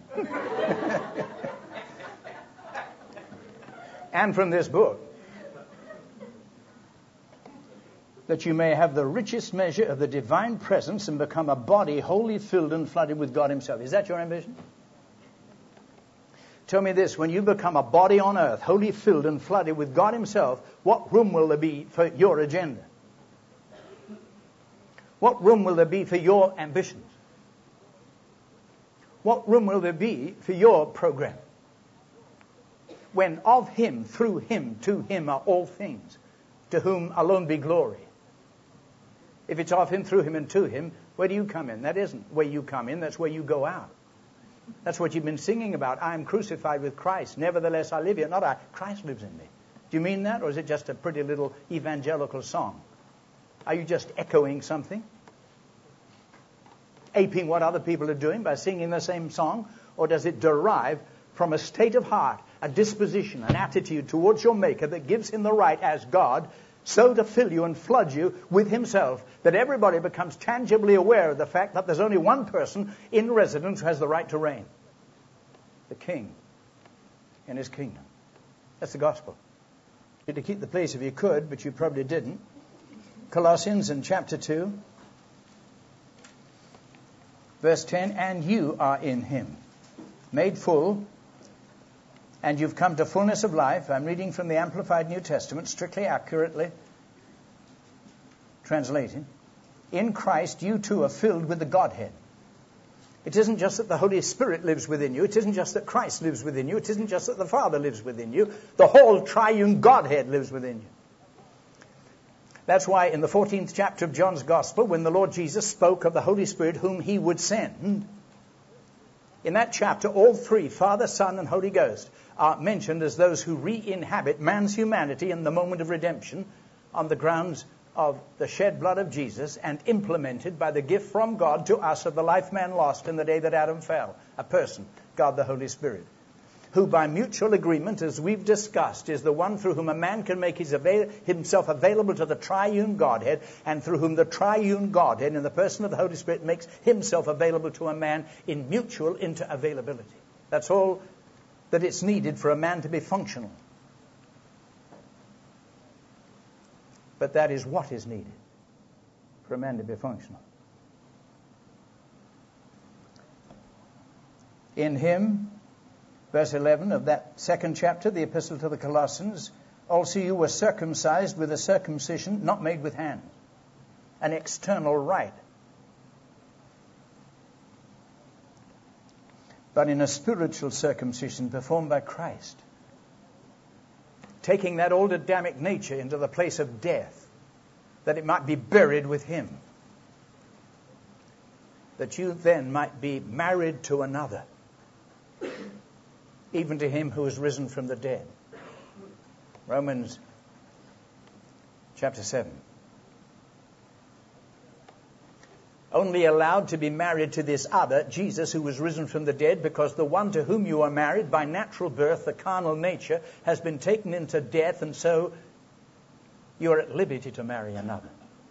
And from this book, that you may have the richest measure of the divine presence and become a body wholly filled and flooded with God himself. Is that your ambition? Tell me this, when you become a body on earth, wholly filled and flooded with God himself, what room will there be for your agenda? What room will there be for your ambitions? What room will there be for your program? When of him, through him, to him are all things, to whom alone be glory. If it's of him, through him, and to him, where do you come in? That isn't where you come in, that's where you go out. That's what you've been singing about. I am crucified with Christ. Nevertheless I live, yet not I. Christ lives in me. Do you mean that, or is it just a pretty little evangelical song? Are you just echoing something? Aping what other people are doing by singing the same song? Or does it derive from a state of heart, a disposition, an attitude towards your Maker that gives him the right as God so to fill you and flood you with himself that everybody becomes tangibly aware of the fact that there's only one person in residence who has the right to reign? The King in his kingdom. That's the gospel. You had to keep the place if you could, but you probably didn't. Colossians in chapter 2, verse 10, and you are in him, made full, and you've come to fullness of life. I'm reading from the Amplified New Testament, strictly accurately translated. In Christ, you too are filled with the Godhead. It isn't just that the Holy Spirit lives within you. It isn't just that Christ lives within you. It isn't just that the Father lives within you. The whole triune Godhead lives within you. That's why in the 14th chapter of John's Gospel, when the Lord Jesus spoke of the Holy Spirit whom he would send, in that chapter, all three, Father, Son, and Holy Ghost, are mentioned as those who re-inhabit man's humanity in the moment of redemption on the grounds of the shed blood of Jesus, and implemented by the gift from God to us of the life man lost in the day that Adam fell, a person, God the Holy Spirit, who by mutual agreement, as we've discussed, is the one through whom a man can make himself available to the triune Godhead, and through whom the triune Godhead, in the person of the Holy Spirit, makes himself available to a man in mutual interavailability. That's all that it's needed for a man to be functional. But that is what is needed for a man to be functional. In him, verse 11 of that second chapter, the Epistle to the Colossians, also you were circumcised with a circumcision not made with hands, an external rite. but in a spiritual circumcision performed by Christ, taking that old Adamic nature into the place of death, that it might be buried with him, that you then might be married to another, even to him who is risen from the dead. Romans chapter 7. Only allowed to be married to this other, Jesus, who was risen from the dead, because the one to whom you are married by natural birth, the carnal nature, has been taken into death, and so you are at liberty to marry another.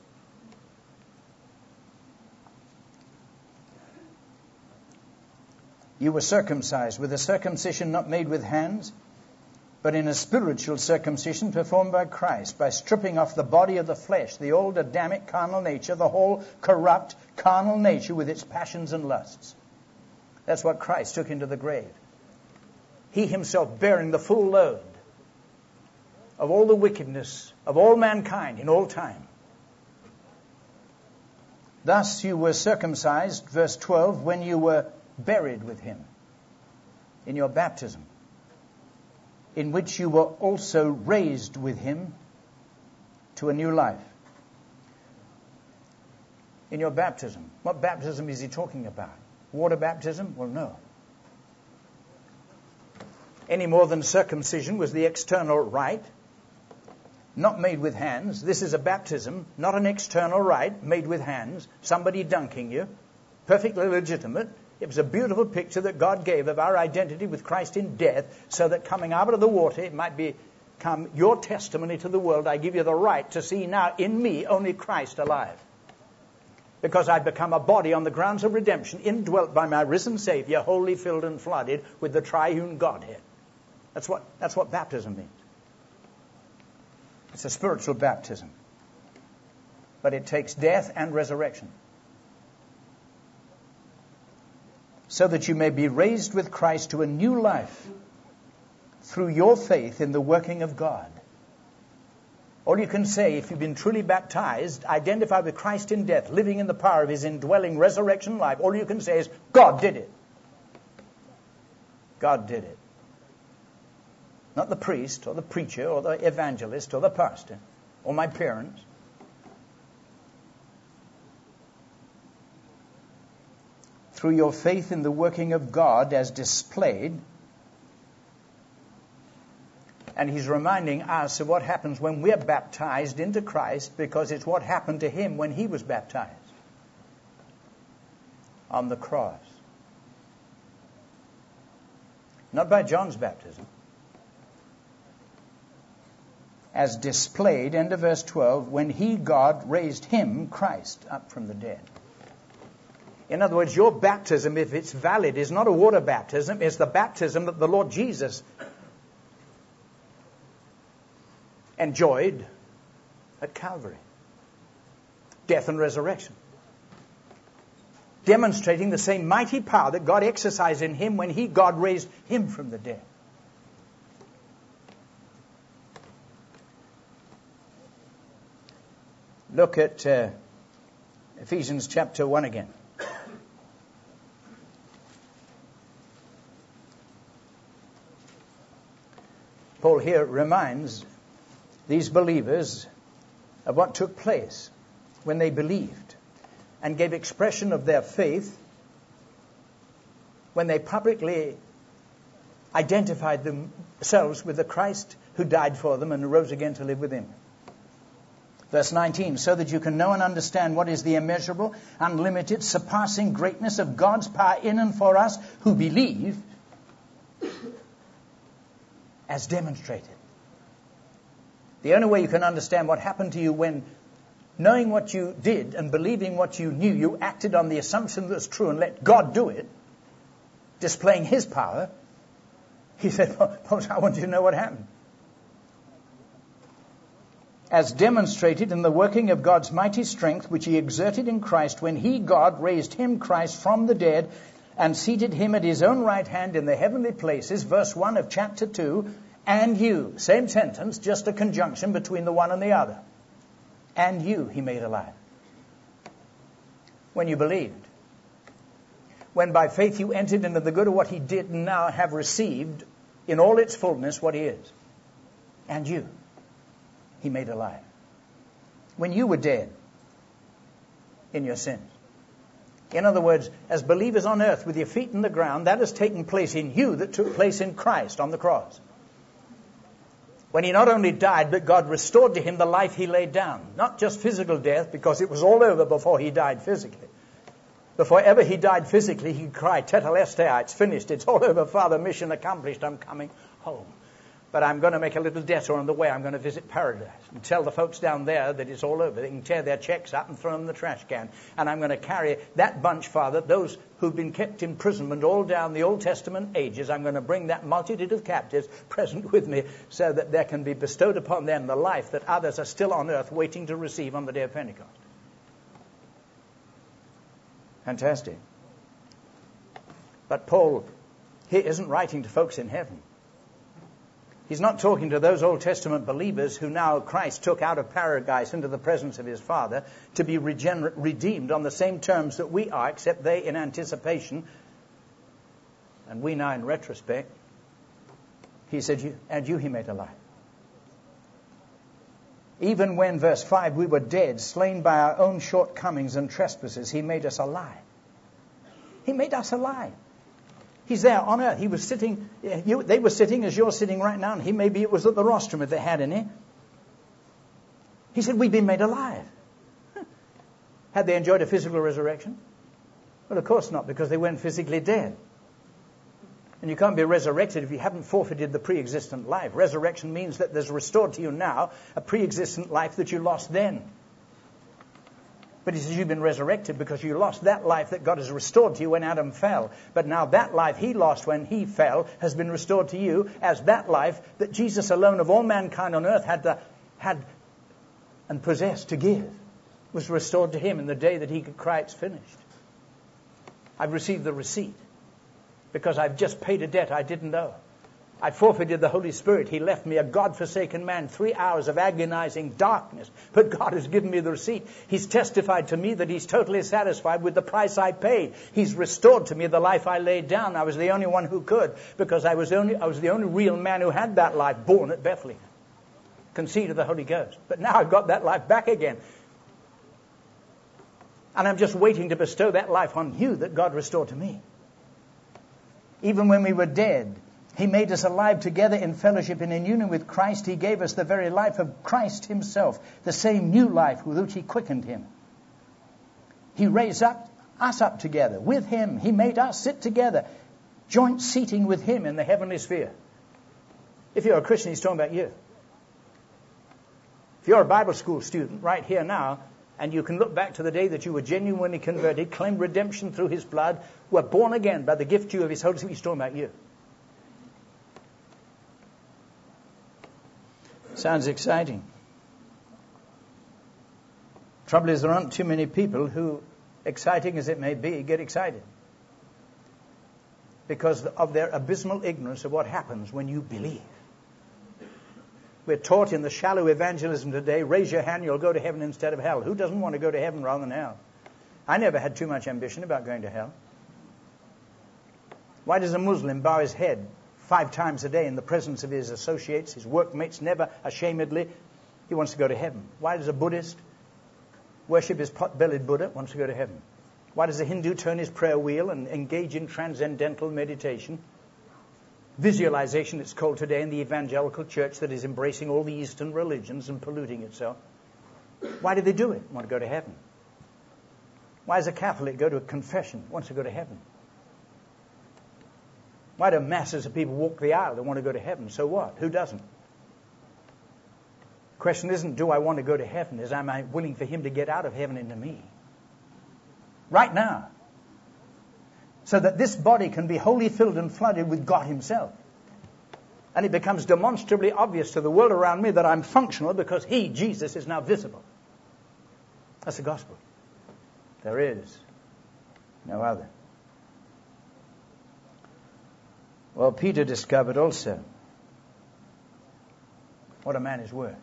You were circumcised with a circumcision not made with hands, but in a spiritual circumcision performed by Christ, by stripping off the body of the flesh, the old Adamic carnal nature, the whole corrupt carnal nature with its passions and lusts. That's what Christ took into the grave. He himself bearing the full load of all the wickedness of all mankind in all time. Thus you were circumcised, verse 12, when you were buried with him in your baptism, in which you were also raised with him to a new life. In your baptism. What baptism is he talking about? Water baptism? Well, no. Any more than circumcision was the external rite, not made with hands. This is a baptism, not an external rite made with hands, somebody dunking you, perfectly legitimate. It was a beautiful picture that God gave of our identity with Christ in death, so that coming out of the water, it might become your testimony to the world. I give you the right to see now in me only Christ alive. Because I become a body on the grounds of redemption, indwelt by my risen Savior, wholly filled and flooded with the triune Godhead. That's what baptism means. It's a spiritual baptism. But it takes death and resurrection, so that you may be raised with Christ to a new life through your faith in the working of God. All you can say, if you've been truly baptized, identified with Christ in death, living in the power of his indwelling resurrection life, all you can say is, God did it. God did it. Not the priest or the preacher or the evangelist or the pastor or my parents. Through your faith in the working of God as displayed. And he's reminding us of what happens when we're baptized into Christ, because it's what happened to him when he was baptized on the cross. Not by John's baptism. As displayed, end of verse 12, when he, God, raised him, Christ, up from the dead. In other words, your baptism, if it's valid, is not a water baptism. It's the baptism that the Lord Jesus enjoyed at Calvary. Death and resurrection. Demonstrating the same mighty power that God exercised in him when he, God, raised him from the dead. Look at Ephesians chapter 1 again. Paul here reminds these believers of what took place when they believed and gave expression of their faith when they publicly identified themselves with the Christ who died for them and rose again to live with him. Verse 19, so that you can know and understand what is the immeasurable, unlimited, surpassing greatness of God's power in and for us who believe, as demonstrated. The only way you can understand what happened to you when, knowing what you did and believing what you knew, you acted on the assumption that was true and let God do it, displaying his power. He said, folks, I want you to know what happened. As demonstrated in the working of God's mighty strength, which he exerted in Christ when he, God, raised him, Christ, from the dead and seated him at his own right hand in the heavenly places, verse 1 of chapter 2, and you, same sentence, just a conjunction between the one and the other. And you he made alive. When you believed. when by faith you entered into the good of what he did and now have received in all its fullness what he is. And you, he made alive. When you were dead in your sins. In other words, as believers on earth with your feet in the ground, that has taken place in you that took place in Christ on the cross. When he not only died, but God restored to him the life he laid down. Not just physical death, because it was all over before he died physically. Before ever he died physically, he cried, Tetelestai, it's finished, it's all over, Father, mission accomplished, I'm coming home. But I'm going to make a little detour on the way. I'm going to visit paradise and tell the folks down there that it's all over. They can tear their checks up and throw them in the trash can. And I'm going to carry that bunch, Father, those who've been kept in imprisonment all down the Old Testament ages. I'm going to bring that multitude of captives present with me so that there can be bestowed upon them the life that others are still on earth waiting to receive on the day of Pentecost. Fantastic. But Paul here isn't writing to folks in heaven. He's not talking to those Old Testament believers who now Christ took out of paradise into the presence of his Father to be redeemed on the same terms that we are, except they in anticipation and we now in retrospect. He said, and you he made alive. Even when, verse 5, we were dead, slain by our own shortcomings and trespasses, he made us alive. He made us alive. He's there on earth. He was sitting, they were sitting as you're sitting right now, and maybe it was at the rostrum if they had any. He said, we've been made alive. Had they enjoyed a physical resurrection? Well, of course not, because they weren't physically dead. And you can't be resurrected if you haven't forfeited the pre-existent life. Resurrection means that there's restored to you now a pre-existent life that you lost then. But he says you've been resurrected because you lost that life that God has restored to you when Adam fell. But now that life he lost when he fell has been restored to you as that life that Jesus alone of all mankind on earth had and possessed to give was restored to him in the day that he could cry, it's finished. I've received the receipt because I've just paid a debt I didn't owe. I forfeited the Holy Spirit. He left me a God-forsaken man, 3 hours of agonizing darkness. But God has given me the receipt. He's testified to me that he's totally satisfied with the price I paid. He's restored to me the life I laid down. I was the only one who could, because I was the only real man who had that life, born at Bethlehem, conceived of the Holy Ghost. But now I've got that life back again. And I'm just waiting to bestow that life on you that God restored to me. Even when we were dead, he made us alive together in fellowship and in union with Christ. He gave us the very life of Christ himself, the same new life with which he quickened him. He raised us up together with him. He made us sit together, joint seating with him in the heavenly sphere. If you're a Christian, he's talking about you. If you're a Bible school student right here now, and you can look back to the day that you were genuinely converted, claimed redemption through his blood, were born again by the gift to you of his Holy Spirit, he's talking about you. Sounds exciting. Trouble is, there aren't too many people who, exciting as it may be, get excited because of their abysmal ignorance of what happens when you believe. We're taught in the shallow evangelism today, raise your hand, you'll go to heaven instead of hell. Who doesn't want to go to heaven rather than hell? I never had too much ambition about going to hell. Why does a Muslim bow his head 5 times a day in the presence of his associates, his workmates, never ashamedly? He wants to go to heaven. Why does a Buddhist worship his pot-bellied Buddha? Wants to go to heaven. Why does a Hindu turn his prayer wheel and engage in transcendental meditation? Visualization, it's called today in the evangelical church that is embracing all the Eastern religions and polluting itself. Why do they do it? Want to go to heaven. Why does a Catholic go to a confession? Wants to go to heaven. Why do masses of people walk the aisle? They want to go to heaven. So what? Who doesn't? The question isn't, do I want to go to heaven? Is, am I willing for him to get out of heaven into me? Right now. So that this body can be wholly filled and flooded with God himself. And it becomes demonstrably obvious to the world around me that I'm functional because he, Jesus, is now visible. That's the gospel. There is no other. Well, Peter discovered also what a man is worth.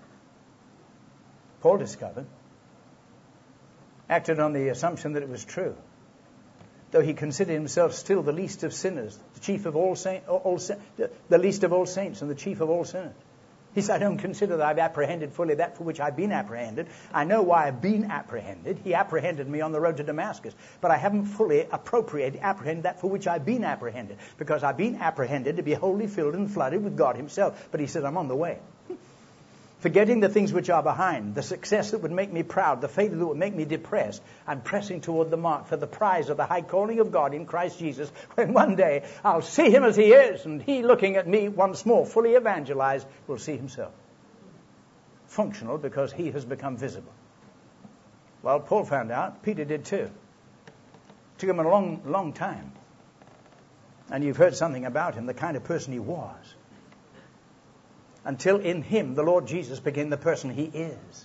Paul discovered, acted on the assumption that it was true. though he considered himself still the least of sinners, the chief of all saints, the least of all saints and the chief of all sinners. He said, I don't consider that I've apprehended fully that for which I've been apprehended. I know why I've been apprehended. He apprehended me on the road to Damascus. But I haven't fully apprehended that for which I've been apprehended. Because I've been apprehended to be wholly filled and flooded with God himself. But he said, I'm on the way. Forgetting the things which are behind, the success that would make me proud, the failure that would make me depressed, I'm pressing toward the mark for the prize of the high calling of God in Christ Jesus, when one day I'll see him as he is, and he, looking at me once more, fully evangelized, will see himself. Functional, because he has become visible. Well, Paul found out. Peter did too. It took him a long, long time. And you've heard something about him, the kind of person he was. Until in him, the Lord Jesus became the person he is.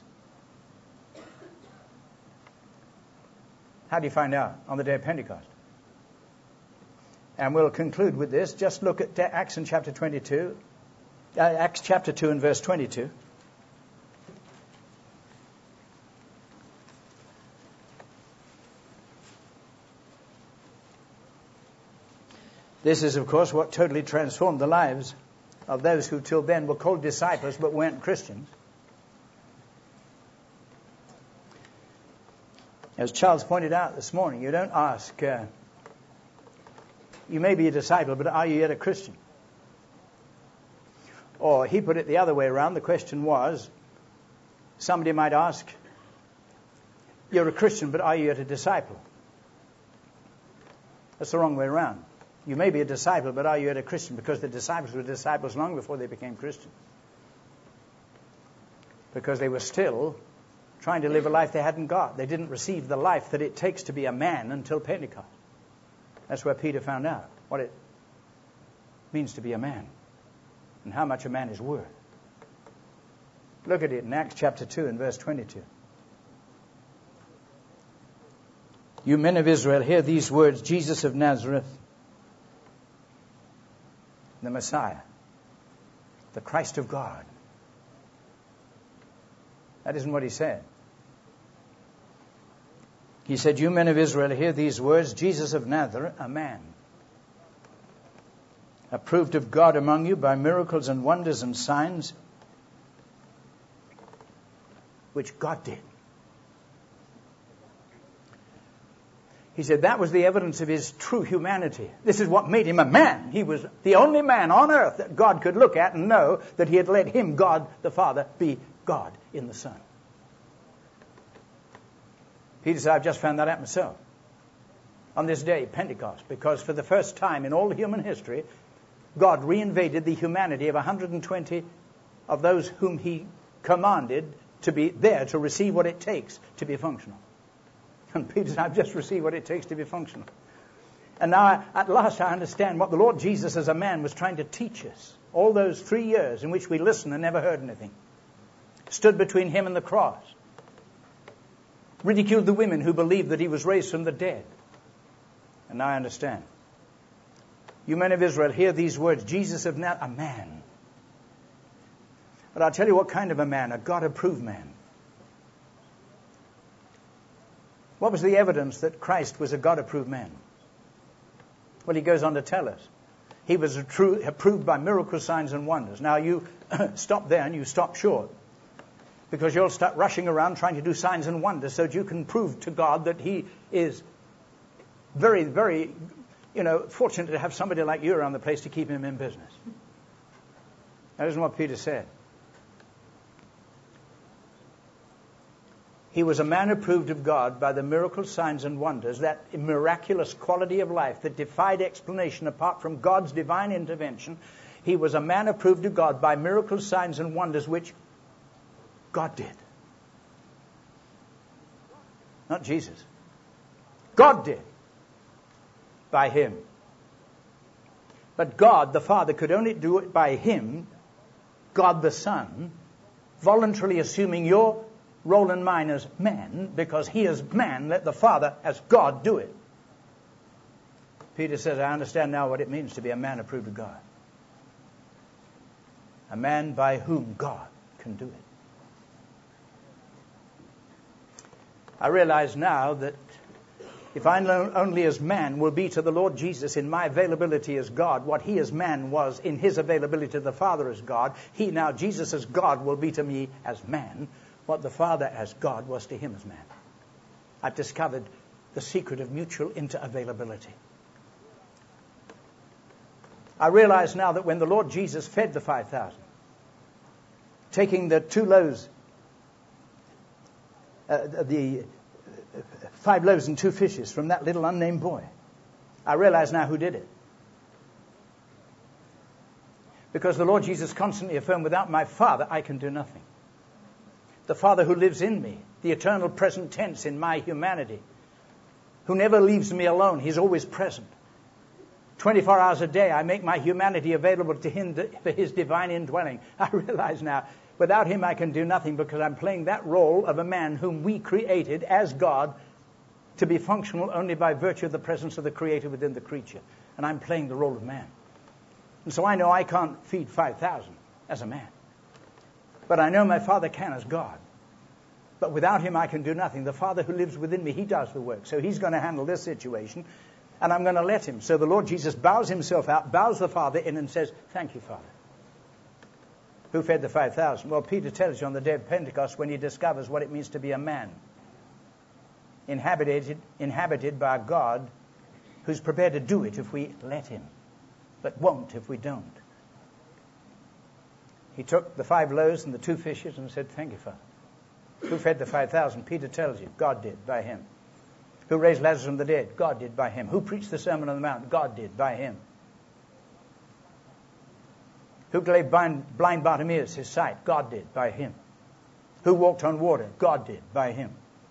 How do you find out? On the day of Pentecost. And we'll conclude with this. Just look at Acts chapter 22. Acts chapter 2 and verse 22. This is, of course, what totally transformed the lives of those who till then were called disciples but weren't Christians. As Charles pointed out this morning, you don't ask, you may be a disciple, but are you yet a Christian? Or he put it the other way around. The question was, somebody might ask, you're a Christian, but are you yet a disciple? That's the wrong way around. You may be a disciple, but are you yet a Christian? Because the disciples were disciples long before they became Christians. Because they were still trying to live a life they hadn't got. They didn't receive the life that it takes to be a man until Pentecost. That's where Peter found out what it means to be a man and how much a man is worth. Look at it in Acts chapter 2 and verse 22. You men of Israel, hear these words, Jesus of Nazareth, the Messiah, the Christ of God. That isn't what he said. He said, you men of Israel, hear these words, Jesus of Nazareth, a man, approved of God among you by miracles and wonders and signs, which God did. He said that was the evidence of his true humanity. This is what made him a man. He was the only man on earth that God could look at and know that he had let him, God the Father, be God in the Son. Peter said, I've just found that out myself. On this day, Pentecost, because for the first time in all human history, God reinvaded the humanity of 120 of those whom he commanded to be there to receive what it takes to be functional. And Peter said, I've just received what it takes to be functional. And now, at last, I understand what the Lord Jesus as a man was trying to teach us. All those 3 years in which we listened and never heard anything. Stood between him and the cross. Ridiculed the women who believed that he was raised from the dead. And now I understand. You men of Israel, hear these words. Jesus of Nazareth, a man. But I'll tell you what kind of a man. A God-approved man. What was the evidence that Christ was a God-approved man? Well, he goes on to tell us. He was approved by miracles, signs, and wonders. Now, you stop there and you stop short. Because you'll start rushing around trying to do signs and wonders so that you can prove to God that he is very, very, fortunate to have somebody like you around the place to keep him in business. That isn't what Peter said. He was a man approved of God by the miracles, signs, and wonders, that miraculous quality of life that defied explanation apart from God's divine intervention. He was a man approved of God by miracles, signs, and wonders which God did. Not Jesus. God did. By him. But God, the Father, could only do it by him, God the Son, voluntarily assuming your role and mine as man, because he as man let the Father as God do it. Peter says, I understand now what it means to be a man approved of God. A man by whom God can do it. I realize now that If I only as man will be to the Lord Jesus in my availability as God, what he as man was in his availability to the Father as God, he now, Jesus as God, will be to me as man what the Father as God was to him as man. I've discovered the secret of mutual interavailability. I realize now that when the Lord Jesus fed the 5,000, taking the 2 loaves, the 5 loaves and 2 fishes from that little unnamed boy, I realize now who did it. Because the Lord Jesus constantly affirmed, without my Father, I can do nothing. The Father who lives in me, the eternal present tense in my humanity, who never leaves me alone, he's always present. 24 hours a day, I make my humanity available to him for his divine indwelling. I realize now, without him I can do nothing, because I'm playing that role of a man whom we created as God to be functional only by virtue of the presence of the Creator within the creature. And I'm playing the role of man. And so I know I can't feed 5,000 as a man. But I know my Father can as God. But without him I can do nothing. The Father who lives within me, he does the work. So he's going to handle this situation, and I'm going to let him. So the Lord Jesus bows himself out, bows the Father in, and says, thank you, Father. Who fed the 5,000? Well, Peter tells you on the day of Pentecost when he discovers what it means to be a man. Inhabited by a God who's prepared to do it if we let him, but won't if we don't. He took the 5 loaves and the 2 fishes and said, thank you, Father. Who fed the 5,000? Peter tells you, God did, by him. Who raised Lazarus from the dead? God did, by him. Who preached the Sermon on the Mount? God did, by him. Who gave blind Bartimaeus his sight? God did, by him. Who walked on water? God did, by him.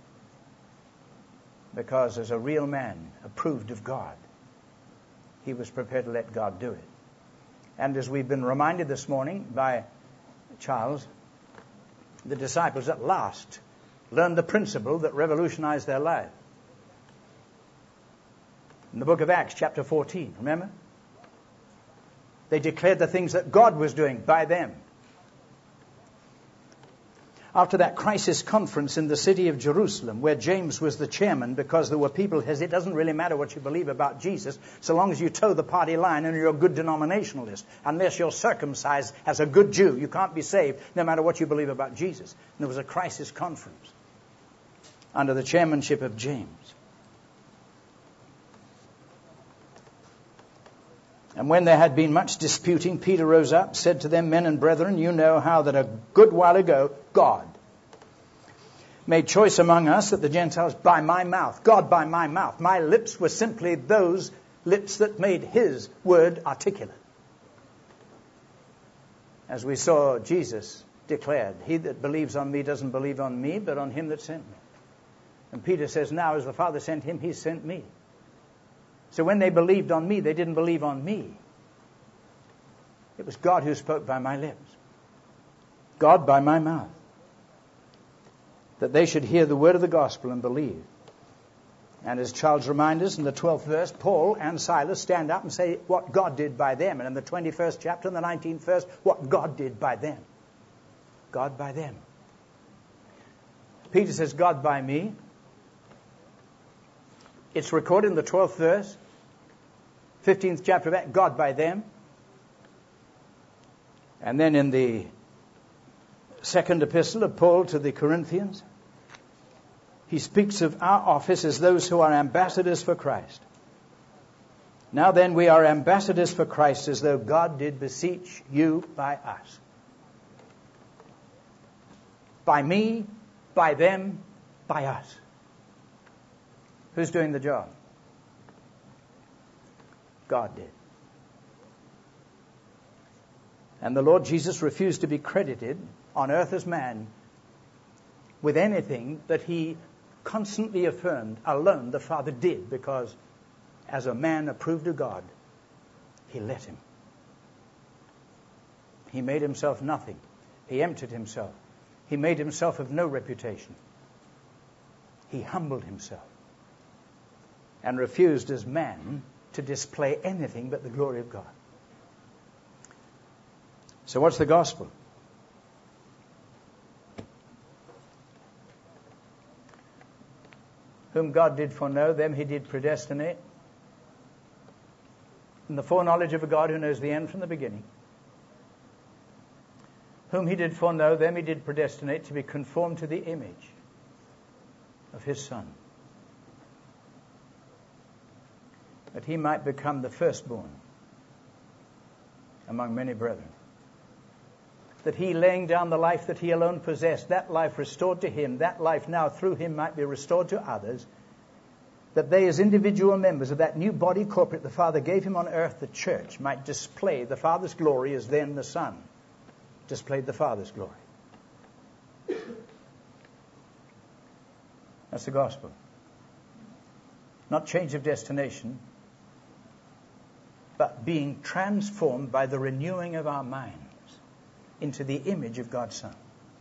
Because as a real man, approved of God, he was prepared to let God do it. And as we've been reminded this morning by Charles, the disciples at last learned the principle that revolutionized their life. In the book of Acts, chapter 14, remember? They declared the things that God was doing by them. After that crisis conference in the city of Jerusalem, where James was the chairman, because there were people who said, it doesn't really matter what you believe about Jesus, so long as you toe the party line and you're a good denominationalist. Unless you're circumcised as a good Jew, you can't be saved, no matter what you believe about Jesus. And there was a crisis conference under the chairmanship of James. And when there had been much disputing, Peter rose up, said to them, men and brethren, you know how that a good while ago God made choice among us that the Gentiles by my mouth, God by my mouth. My lips were simply those lips that made his word articulate. As we saw Jesus declared, he that believes on me doesn't believe on me, but on him that sent me. And Peter says, now as the Father sent him, he sent me. So when they believed on me, they didn't believe on me. It was God who spoke by my lips. God by my mouth. That they should hear the word of the gospel and believe. And as Charles reminds us in the 12th verse, Paul and Silas stand up and say what God did by them. And in the 21st chapter and the 19th verse, what God did by them. God by them. Peter says, God by me. It's recorded in the 12th verse, 15th chapter of Acts, God by them. And then in the second epistle of Paul to the Corinthians, he speaks of our office as those who are ambassadors for Christ. Now then, we are ambassadors for Christ as though God did beseech you by us. By me, by them, by us. Who's doing the job? God did. And the Lord Jesus refused to be credited on earth as man with anything that he constantly affirmed alone the Father did, because as a man approved of God, he let him. He made himself nothing. He emptied himself. He made himself of no reputation. He humbled himself and refused as man to display anything but the glory of God. So what's the gospel? Whom God did foreknow, them he did predestinate. In the foreknowledge of a God who knows the end from the beginning. Whom he did foreknow, them he did predestinate to be conformed to the image of his Son, that he might become the firstborn among many brethren. That he, laying down the life that he alone possessed, that life restored to him, that life now through him might be restored to others, that they as individual members of that new body corporate the Father gave him on earth, the church, might display the Father's glory as then the Son displayed the Father's glory. That's the gospel. Not change of destination, but being transformed by the renewing of our minds into the image of God's Son.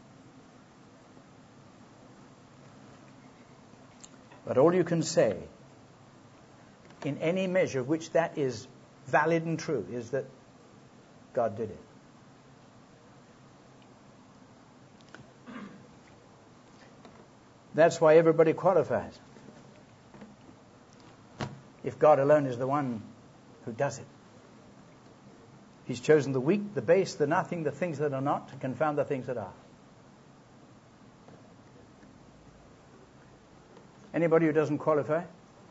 But all you can say, in any measure of which that is valid and true, is that God did it. That's why everybody qualifies. If God alone is the one who does it. He's chosen the weak, the base, the nothing, the things that are not, to confound the things that are. Anybody who doesn't qualify?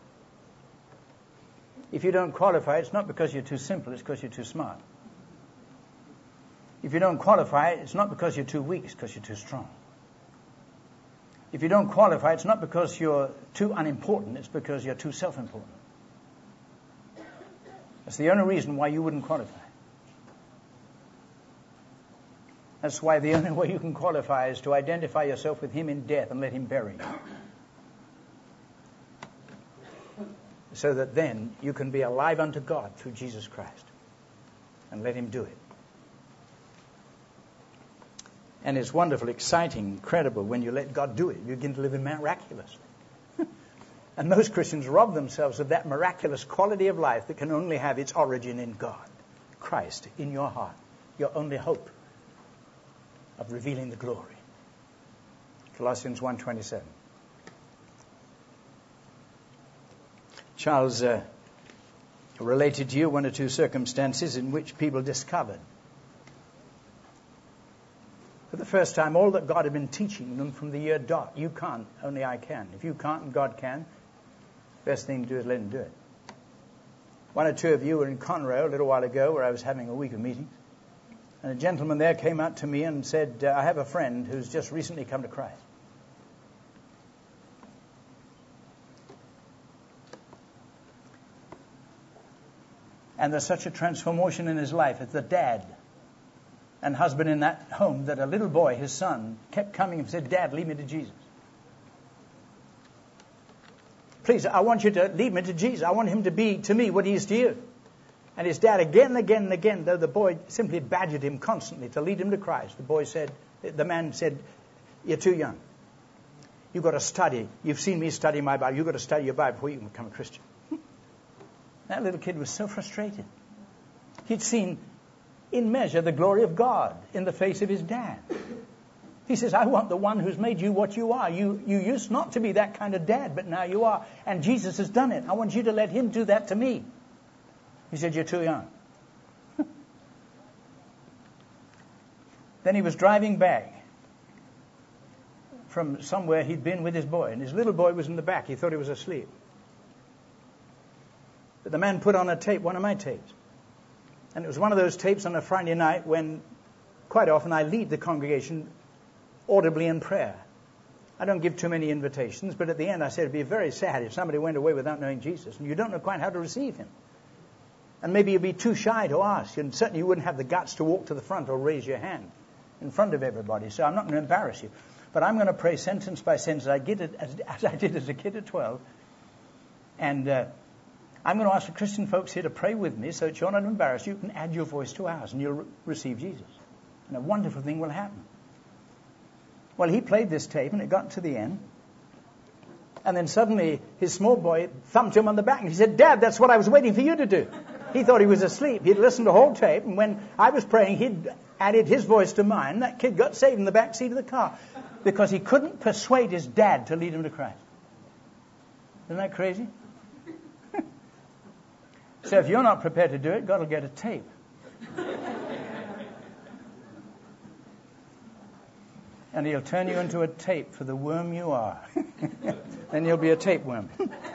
If you don't qualify, it's not because you're too simple, it's because you're too smart. If you don't qualify, it's not because you're too weak, it's because you're too strong. If you don't qualify, it's not because you're too unimportant, it's because you're too self-important. That's the only reason why you wouldn't qualify. That's why the only way you can qualify is to identify yourself with him in death and let him bury you. So that then you can be alive unto God through Jesus Christ. And let him do it. And it's wonderful, exciting, incredible when you let God do it. You begin to live in miraculously. And most Christians rob themselves of that miraculous quality of life that can only have its origin in God. Christ in your heart. Your only hope of revealing the glory. Colossians 1:27. Charles related to you one or two circumstances in which people discovered for the first time all that God had been teaching them from the year dot. You can't, only I can. If you can't and God can, best thing to do is let him do it. One or two of you were in Conroe a little while ago where I was having a week of meetings. And a gentleman there came out to me and said, I have a friend who's just recently come to Christ. And there's such a transformation in his life as the dad and husband in that home that a little boy, his son, kept coming and said, Dad, lead me to Jesus. Please, I want you to lead me to Jesus. I want him to be to me what he is to you. And his dad again and again and again, though the boy simply badgered him constantly to lead him to Christ, the man said, you're too young. You've got to study. You've seen me study my Bible. You've got to study your Bible before you can become a Christian. That little kid was so frustrated. He'd seen in measure the glory of God in the face of his dad. He says, I want the one who's made you what you are. You used not to be that kind of dad, but now you are. And Jesus has done it. I want you to let him do that to me. He said, you're too young. Then he was driving back from somewhere he'd been with his boy. And his little boy was in the back. He thought he was asleep. But the man put on a tape, one of my tapes. And it was one of those tapes on a Friday night when quite often I lead the congregation audibly in prayer. I don't give too many invitations, but at the end I said it'd be very sad if somebody went away without knowing Jesus and you don't know quite how to receive him. And maybe you'd be too shy to ask, and certainly you wouldn't have the guts to walk to the front or raise your hand in front of everybody. So I'm not going to embarrass you. But I'm going to pray sentence by sentence as I did as a kid at 12. And I'm going to ask the Christian folks here to pray with me so that you're not embarrassed. You can add your voice to ours and you'll receive Jesus. And a wonderful thing will happen. Well, he played this tape and it got to the end. And then suddenly his small boy thumped him on the back and he said, Dad, that's what I was waiting for you to do. He thought he was asleep. He'd listened to the whole tape, and when I was praying, he'd added his voice to mine. That kid got saved in the back seat of the car because he couldn't persuade his dad to lead him to Christ. Isn't that crazy? So if you're not prepared to do it, God will get a tape. And he'll turn you into a tape for the worm you are. Then you'll be a tapeworm.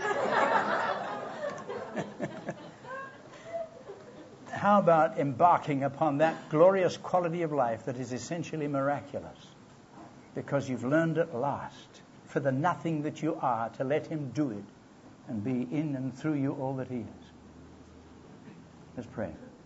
How about embarking upon that glorious quality of life that is essentially miraculous? Because you've learned at last, for the nothing that you are, to let him do it and be in and through you all that he is. Let's pray.